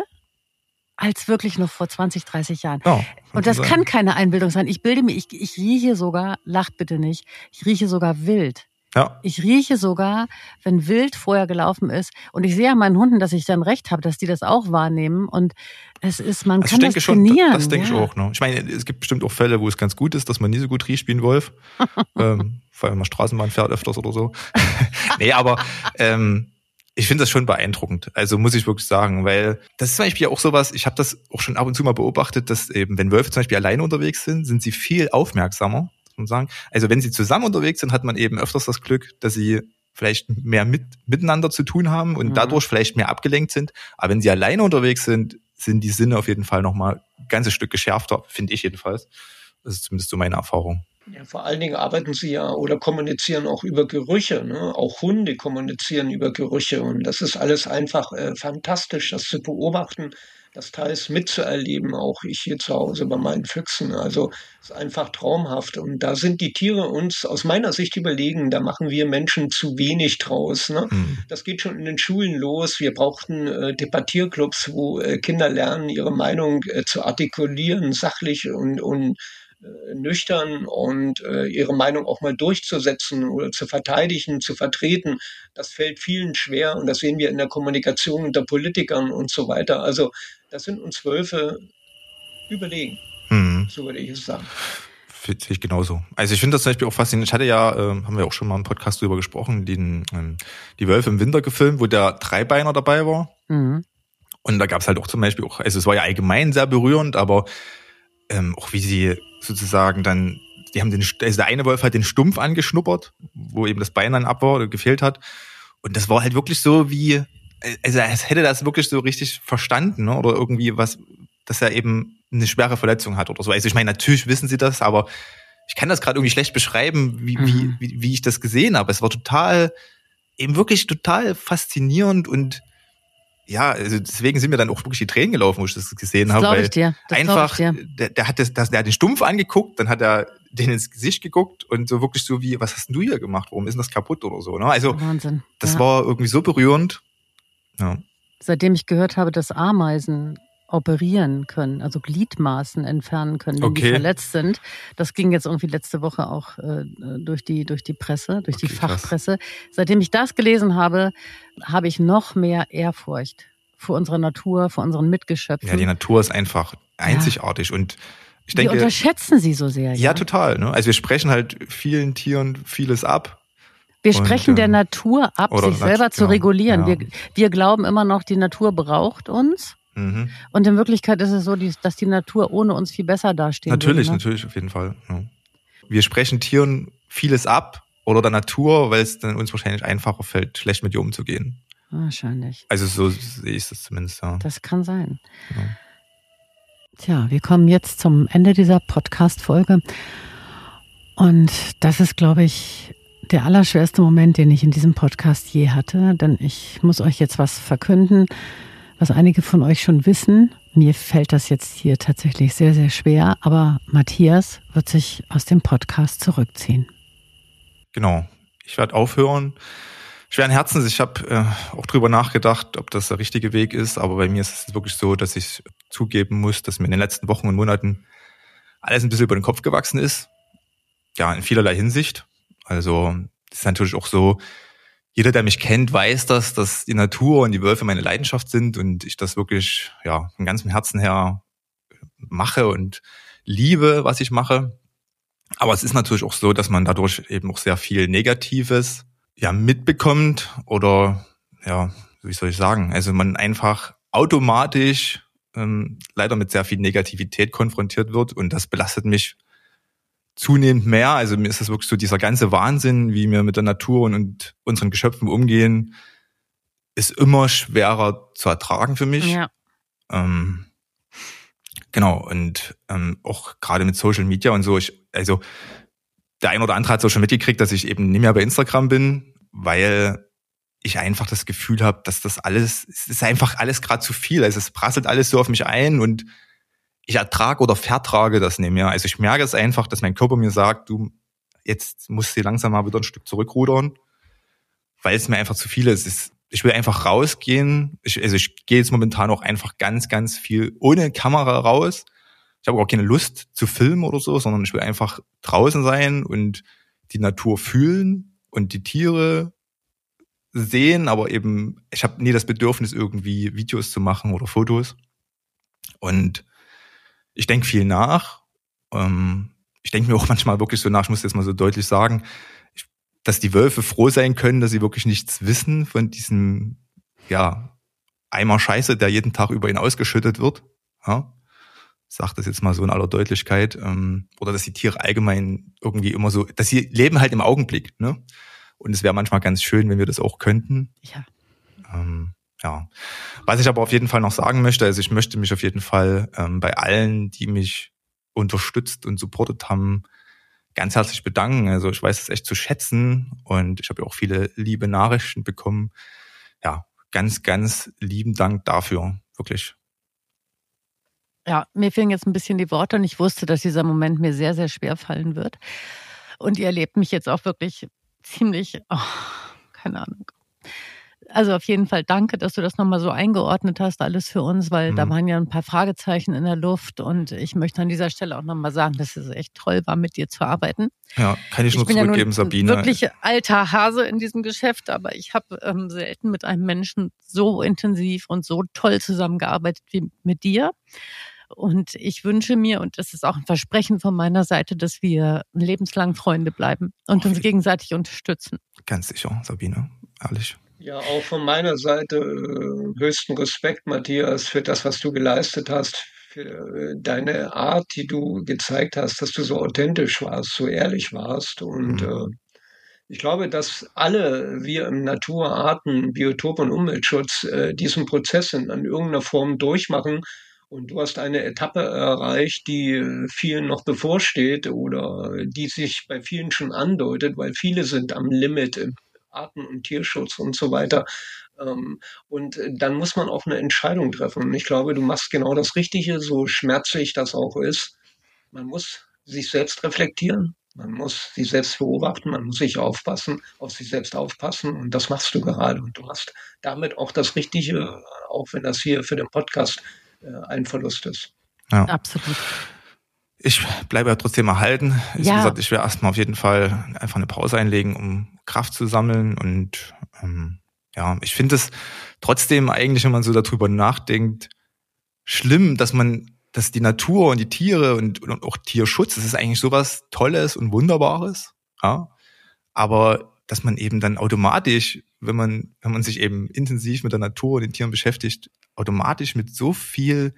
als wirklich noch vor 20, 30 Jahren. Oh, und das kann keine Einbildung sein. Ich bilde mir, ich rieche sogar, lacht bitte nicht, ich rieche sogar wild. Ja. Ich rieche sogar, wenn Wild vorher gelaufen ist. Und ich sehe an meinen Hunden, dass ich dann recht habe, dass die das auch wahrnehmen. Und es ist, man kann das trainieren. Das denke ich auch. Ne? Ich meine, es gibt bestimmt auch Fälle, wo es ganz gut ist, dass man nie so gut riecht wie ein Wolf. Vor allem, wenn man Straßenbahn fährt öfters oder so. Nee, aber ich finde das schon beeindruckend. Also muss ich wirklich sagen, weil das ist zum Beispiel auch sowas, ich habe das auch schon ab und zu mal beobachtet, dass eben, wenn Wölfe zum Beispiel alleine unterwegs sind sie viel aufmerksamer. Sagen. Also wenn sie zusammen unterwegs sind, hat man eben öfters das Glück, dass sie vielleicht mehr miteinander zu tun haben und dadurch vielleicht mehr abgelenkt sind. Aber wenn sie alleine unterwegs sind, sind die Sinne auf jeden Fall nochmal ein ganzes Stück geschärfter, finde ich jedenfalls. Das ist zumindest so meine Erfahrung. Ja, vor allen Dingen arbeiten sie ja oder kommunizieren auch über Gerüche. Ne? Auch Hunde kommunizieren über Gerüche und das ist alles einfach fantastisch, das zu beobachten. Das teils mitzuerleben, auch ich hier zu Hause bei meinen Füchsen. Also es ist einfach traumhaft. Und da sind die Tiere uns aus meiner Sicht überlegen. Da machen wir Menschen zu wenig draus. Ne? Das geht schon in den Schulen los. Wir brauchten Debattierclubs, wo Kinder lernen, ihre Meinung zu artikulieren, sachlich und nüchtern und ihre Meinung auch mal durchzusetzen oder zu verteidigen, zu vertreten. Das fällt vielen schwer und das sehen wir in der Kommunikation unter Politikern und so weiter. Also das sind uns Wölfe überlegen, so würde ich es sagen. Sehe ich genauso. Also ich finde das zum Beispiel auch faszinierend. Ich hatte ja, haben wir auch schon mal im Podcast drüber gesprochen, die Wölfe im Winter gefilmt, wo der Dreibeiner dabei war. Und da gab es halt auch zum Beispiel auch, also es war ja allgemein sehr berührend, aber auch wie sie sozusagen dann, der eine Wolf hat den Stumpf angeschnuppert, wo eben das Bein dann ab war oder gefehlt hat. Und das war halt wirklich so wie, also es hätte das wirklich so richtig verstanden, ne? Oder irgendwie was, dass er eben eine schwere Verletzung hat oder so. Also ich meine, natürlich wissen sie das, aber ich kann das gerade irgendwie schlecht beschreiben, wie ich das gesehen habe. Es war wirklich total faszinierend und ja, also deswegen sind mir dann auch wirklich die Tränen gelaufen, wo ich das gesehen habe. Weil einfach, der hat den Stumpf angeguckt, dann hat er den ins Gesicht geguckt und so wirklich so wie, was hast denn du hier gemacht? Warum ist denn das kaputt oder so? Ne? Also Wahnsinn. Das war irgendwie so berührend. Ja. Seitdem ich gehört habe, dass Ameisen operieren können, also Gliedmaßen entfernen können, wenn die verletzt sind. Das ging jetzt irgendwie letzte Woche auch durch die Presse, durch die Fachpresse. Krass. Seitdem ich das gelesen habe, habe ich noch mehr Ehrfurcht vor unserer Natur, vor unseren Mitgeschöpfen. Ja, die Natur ist einfach einzigartig und Ich denke, wir unterschätzen sie so sehr. Ja, total. Ne? Also wir sprechen halt vielen Tieren vieles ab. Wir sprechen der Natur ab, sich selber zu regulieren. Ja. Wir glauben immer noch, die Natur braucht uns. Mhm. Und in Wirklichkeit ist es so, dass die Natur ohne uns viel besser dastehen Natürlich, würde, ne? natürlich, auf jeden Fall. Ja. Wir sprechen Tieren vieles ab oder der Natur, weil es dann uns wahrscheinlich einfacher fällt, schlecht mit ihr umzugehen. Wahrscheinlich. Also so sehe ich es zumindest, ja. Das kann sein. Ja. Tja, wir kommen jetzt zum Ende dieser Podcast-Folge. Und das ist, glaube ich, der allerschwerste Moment, den ich in diesem Podcast je hatte. Denn ich muss euch jetzt was verkünden, was einige von euch schon wissen. Mir fällt das jetzt hier tatsächlich sehr, sehr schwer. Aber Matthias wird sich aus dem Podcast zurückziehen. Genau. Ich werde aufhören. Schweren Herzens. Ich habe auch drüber nachgedacht, ob das der richtige Weg ist. Aber bei mir ist es wirklich so, dass ich zugeben muss, dass mir in den letzten Wochen und Monaten alles ein bisschen über den Kopf gewachsen ist. Ja, in vielerlei Hinsicht. Also es ist natürlich auch so, jeder, der mich kennt, weiß das, dass die Natur und die Wölfe meine Leidenschaft sind und ich das wirklich von ganzem Herzen her mache und liebe, was ich mache. Aber es ist natürlich auch so, dass man dadurch eben auch sehr viel Negatives mitbekommt oder wie soll ich sagen, also man einfach automatisch leider mit sehr viel Negativität konfrontiert wird und das belastet mich zunehmend mehr. Also mir ist das wirklich so dieser ganze Wahnsinn, wie wir mit der Natur und unseren Geschöpfen umgehen, ist immer schwerer zu ertragen für mich. Ja. Genau, und auch gerade mit Social Media und so, also der ein oder andere hat es auch schon mitgekriegt, dass ich eben nicht mehr bei Instagram bin, weil ich einfach das Gefühl habe, dass es ist einfach alles gerade zu viel. Also es prasselt alles so auf mich ein und ich ertrage oder vertrage das nicht mehr. Also ich merke es einfach, dass mein Körper mir sagt, du, jetzt musst du langsam mal wieder ein Stück zurückrudern, weil es mir einfach zu viel ist. Ich will einfach rausgehen. Ich gehe jetzt momentan auch einfach ganz, ganz viel ohne Kamera raus. Ich habe auch keine Lust zu filmen oder so, sondern ich will einfach draußen sein und die Natur fühlen und die Tiere sehen, aber eben, ich habe nie das Bedürfnis, irgendwie Videos zu machen oder Fotos. Und ich denke viel nach. Ich denke mir auch manchmal wirklich so nach, ich muss jetzt mal so deutlich sagen, dass die Wölfe froh sein können, dass sie wirklich nichts wissen von diesem, Eimer Scheiße, der jeden Tag über ihn ausgeschüttet wird. Ja? Ich sage das jetzt mal so in aller Deutlichkeit. Oder dass die Tiere allgemein irgendwie immer so, dass sie leben halt im Augenblick, ne? Und es wäre manchmal ganz schön, wenn wir das auch könnten. Ja. Was ich aber auf jeden Fall noch sagen möchte, also ich möchte mich auf jeden Fall bei allen, die mich unterstützt und supportet haben, ganz herzlich bedanken. Also ich weiß es echt zu schätzen und ich habe ja auch viele liebe Nachrichten bekommen. Ja, ganz, ganz lieben Dank dafür, wirklich. Ja, mir fehlen jetzt ein bisschen die Worte und ich wusste, dass dieser Moment mir sehr, sehr schwer fallen wird. Und ihr erlebt mich jetzt auch wirklich ziemlich, keine Ahnung. Also auf jeden Fall danke, dass du das nochmal so eingeordnet hast, alles für uns, weil da waren ja ein paar Fragezeichen in der Luft und ich möchte an dieser Stelle auch nochmal sagen, dass es echt toll war, mit dir zu arbeiten. Ja, kann ich nur zurückgeben, Sabine. Ich bin wirklich alter Hase in diesem Geschäft, aber ich habe selten mit einem Menschen so intensiv und so toll zusammengearbeitet wie mit dir. Und ich wünsche mir, und das ist auch ein Versprechen von meiner Seite, dass wir lebenslang Freunde bleiben und uns gegenseitig unterstützen. Ganz sicher, Sabine, ehrlich. Ja, auch von meiner Seite höchsten Respekt, Matthias, für das, was du geleistet hast, für deine Art, die du gezeigt hast, dass du so authentisch warst, so ehrlich warst. Und ich glaube, dass alle wir im Natur-, Arten-, Biotop- und Umweltschutz diesen Prozess in irgendeiner Form durchmachen. Und du hast eine Etappe erreicht, die vielen noch bevorsteht oder die sich bei vielen schon andeutet, weil viele sind am Limit im Arten- und Tierschutz und so weiter. Und dann muss man auch eine Entscheidung treffen. Und ich glaube, du machst genau das Richtige, so schmerzlich das auch ist. Man muss sich selbst reflektieren, man muss sich selbst beobachten, man muss sich aufpassen, auf sich selbst aufpassen. Und das machst du gerade. Und du machst damit auch das Richtige, auch wenn das hier für den Podcast ein Verlust ist. Ja. Absolut. Ich bleibe ja trotzdem erhalten. Ja. Wie gesagt, ich werde erstmal auf jeden Fall einfach eine Pause einlegen, um Kraft zu sammeln. Und ich finde es trotzdem eigentlich, wenn man so darüber nachdenkt, schlimm, dass man dass die Natur und die Tiere und auch Tierschutz, das ist eigentlich sowas Tolles und Wunderbares, ja. Aber dass man eben dann automatisch, wenn man sich eben intensiv mit der Natur und den Tieren beschäftigt, automatisch mit so viel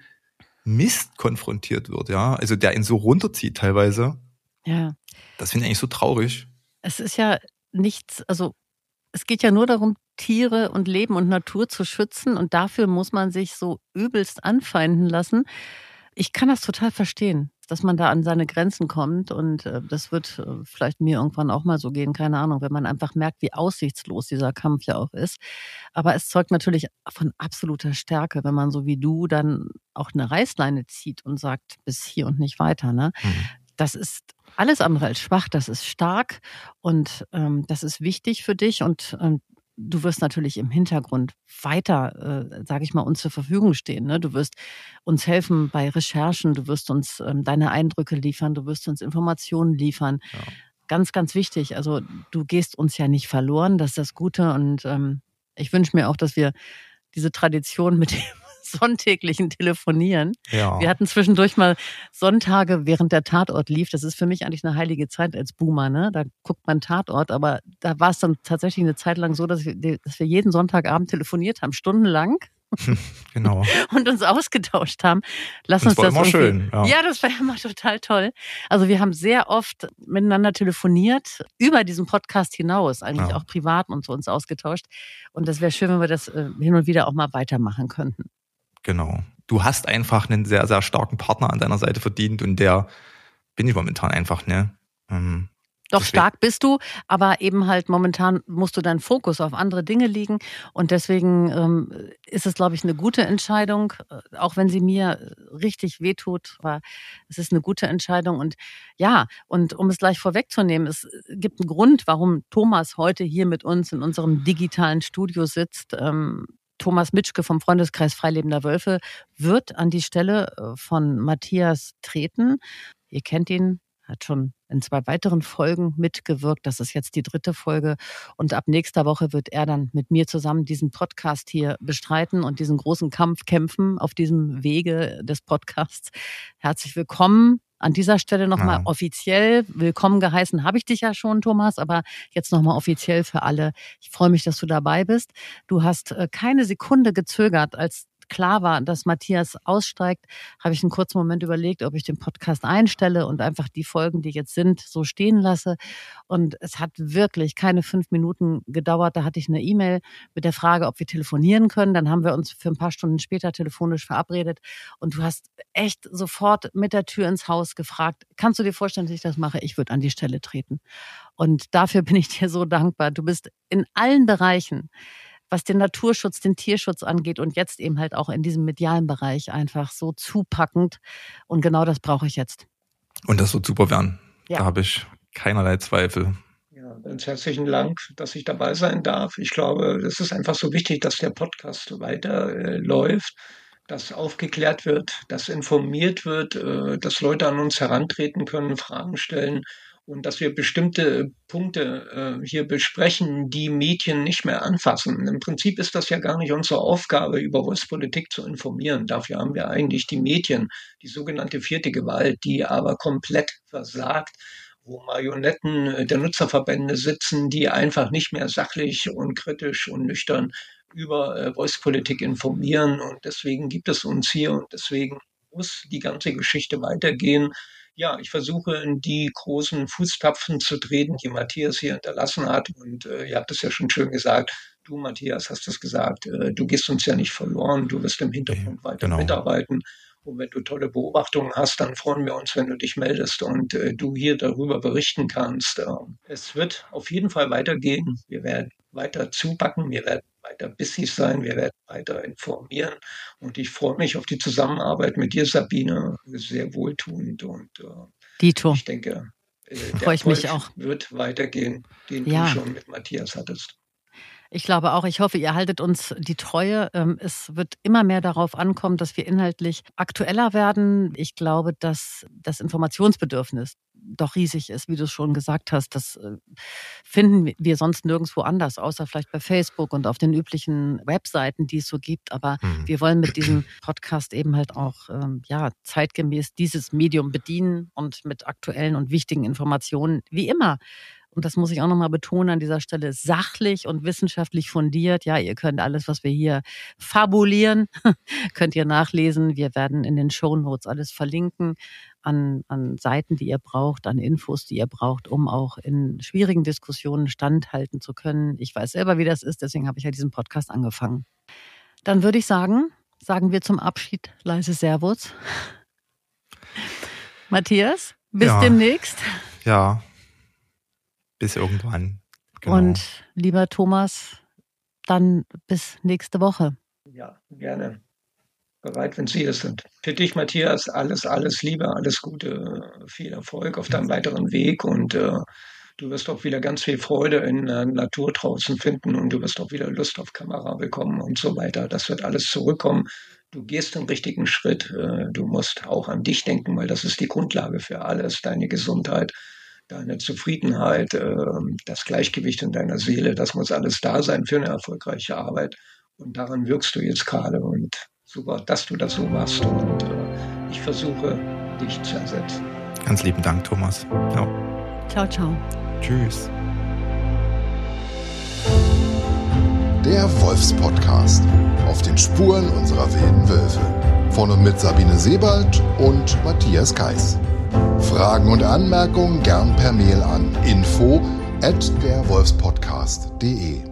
Mist konfrontiert wird, ja. Also der ihn so runterzieht teilweise. Ja. Das finde ich eigentlich so traurig. Es ist ja nichts, also es geht ja nur darum, Tiere und Leben und Natur zu schützen und dafür muss man sich so übelst anfeinden lassen. Ich kann das total verstehen, dass man da an seine Grenzen kommt und das wird vielleicht mir irgendwann auch mal so gehen, keine Ahnung, wenn man einfach merkt, wie aussichtslos dieser Kampf ja auch ist. Aber es zeugt natürlich von absoluter Stärke, wenn man so wie du dann auch eine Reißleine zieht und sagt, bis hier und nicht weiter, ne? Das ist alles andere als schwach, das ist stark und das ist wichtig für dich und du wirst natürlich im Hintergrund weiter, sage ich mal, uns zur Verfügung stehen. Ne? Du wirst uns helfen bei Recherchen, du wirst uns deine Eindrücke liefern, du wirst uns Informationen liefern. Ja. Ganz, ganz wichtig. Also du gehst uns ja nicht verloren, das ist das Gute und ich wünsche mir auch, dass wir diese Tradition mit dem sonntäglichen Telefonieren. Ja. Wir hatten zwischendurch mal Sonntage, während der Tatort lief. Das ist für mich eigentlich eine heilige Zeit als Boomer, ne? Da guckt man Tatort, aber da war es dann tatsächlich eine Zeit lang so, dass wir jeden Sonntagabend telefoniert haben, stundenlang. Genau. Und uns ausgetauscht haben. Das war immer schön. Ja, das war immer total toll. Also wir haben sehr oft miteinander telefoniert, über diesen Podcast hinaus, eigentlich auch privat und so uns ausgetauscht. Und das wäre schön, wenn wir das hin und wieder auch mal weitermachen könnten. Genau. Du hast einfach einen sehr, sehr starken Partner an deiner Seite verdient und der bin ich momentan einfach, ne? Doch, stark bist du, aber eben halt momentan musst du deinen Fokus auf andere Dinge legen und deswegen ist es, glaube ich, eine gute Entscheidung, auch wenn sie mir richtig wehtut, aber es ist eine gute Entscheidung und ja, und um es gleich vorwegzunehmen, es gibt einen Grund, warum Thomas heute hier mit uns in unserem digitalen Studio sitzt. Thomas Mitschke vom Freundeskreis Freilebender Wölfe wird an die Stelle von Matthias treten. Ihr kennt ihn, hat schon in 2 weiteren Folgen mitgewirkt. Das ist jetzt die 3. Folge. Und ab nächster Woche wird er dann mit mir zusammen diesen Podcast hier bestreiten und diesen großen Kampf kämpfen auf diesem Wege des Podcasts. Herzlich willkommen. An dieser Stelle nochmal offiziell willkommen geheißen habe ich dich ja schon, Thomas, aber jetzt nochmal offiziell für alle. Ich freue mich, dass du dabei bist. Du hast keine Sekunde gezögert, als klar war, dass Matthias aussteigt, habe ich einen kurzen Moment überlegt, ob ich den Podcast einstelle und einfach die Folgen, die jetzt sind, so stehen lasse. Und es hat wirklich keine 5 Minuten gedauert. Da hatte ich eine E-Mail mit der Frage, ob wir telefonieren können. Dann haben wir uns für ein paar Stunden später telefonisch verabredet. Und du hast echt sofort mit der Tür ins Haus gefragt, kannst du dir vorstellen, dass ich das mache? Ich würde an die Stelle treten. Und dafür bin ich dir so dankbar. Du bist in allen Bereichen, was den Naturschutz, den Tierschutz angeht und jetzt eben halt auch in diesem medialen Bereich einfach so zupackend. Und genau das brauche ich jetzt. Und das wird super werden. Ja. Da habe ich keinerlei Zweifel. Ja, ganz herzlichen Dank, dass ich dabei sein darf. Ich glaube, es ist einfach so wichtig, dass der Podcast weiterläuft, dass aufgeklärt wird, dass informiert wird, dass Leute an uns herantreten können, Fragen stellen. Und dass wir bestimmte Punkte hier besprechen, die Medien nicht mehr anfassen. Im Prinzip ist das ja gar nicht unsere Aufgabe, über Volkspolitik zu informieren. Dafür haben wir eigentlich die Medien, die sogenannte 4. Gewalt, die aber komplett versagt, wo Marionetten der Nutzerverbände sitzen, die einfach nicht mehr sachlich und kritisch und nüchtern über Volkspolitik informieren. Und deswegen gibt es uns hier und deswegen muss die ganze Geschichte weitergehen. Ja, ich versuche in die großen Fußstapfen zu treten, die Matthias hier hinterlassen hat. Und ihr habt es ja schon schön gesagt. Du, Matthias, hast es gesagt. Du gehst uns ja nicht verloren. Du wirst im Hintergrund weiter mitarbeiten. Und wenn du tolle Beobachtungen hast, dann freuen wir uns, wenn du dich meldest und du hier darüber berichten kannst. Es wird auf jeden Fall weitergehen. Wir werden weiter zupacken. Wir werden weiter bissig sein. Wir werden weiter informieren. Und ich freue mich auf die Zusammenarbeit mit dir, Sabine. Sehr wohltuend. Und Dito. Ich denke, freue ich mich auch. Wird weitergehen, den du schon mit Matthias hattest. Ich glaube auch, ich hoffe, ihr haltet uns die Treue. Es wird immer mehr darauf ankommen, dass wir inhaltlich aktueller werden. Ich glaube, dass das Informationsbedürfnis doch riesig ist, wie du es schon gesagt hast. Das finden wir sonst nirgendwo anders, außer vielleicht bei Facebook und auf den üblichen Webseiten, die es so gibt. Aber wir wollen mit diesem Podcast eben halt auch zeitgemäß dieses Medium bedienen und mit aktuellen und wichtigen Informationen, wie immer. Und das muss ich auch nochmal betonen an dieser Stelle, sachlich und wissenschaftlich fundiert. Ja, ihr könnt alles, was wir hier fabulieren, könnt ihr nachlesen. Wir werden in den Shownotes alles verlinken an Seiten, die ihr braucht, an Infos, die ihr braucht, um auch in schwierigen Diskussionen standhalten zu können. Ich weiß selber, wie das ist, deswegen habe ich ja diesen Podcast angefangen. Dann würde ich sagen wir zum Abschied leise Servus. Matthias, bis demnächst. Ja. Bis irgendwann. Genau. Und lieber Thomas, dann bis nächste Woche. Ja, gerne. Bereit, wenn Sie es sind. Für dich, Matthias, alles Liebe, alles Gute, viel Erfolg auf deinem weiteren Weg und du wirst auch wieder ganz viel Freude in der Natur draußen finden und du wirst auch wieder Lust auf Kamera bekommen und so weiter. Das wird alles zurückkommen. Du gehst den richtigen Schritt. Du musst auch an dich denken, weil das ist die Grundlage für alles, deine Gesundheit. Deine Zufriedenheit, das Gleichgewicht in deiner Seele, das muss alles da sein für eine erfolgreiche Arbeit. Und daran wirkst du jetzt gerade. Und super, dass du das so machst. Und ich versuche, dich zu ersetzen. Ganz lieben Dank, Thomas. Ja. Ciao, ciao. Tschüss. Der Wolfspodcast. Auf den Spuren unserer wilden Wölfe. Von und mit Sabine Sebald und Matthias Kais. Fragen und Anmerkungen gern per Mail an info@derwolfspodcast.de.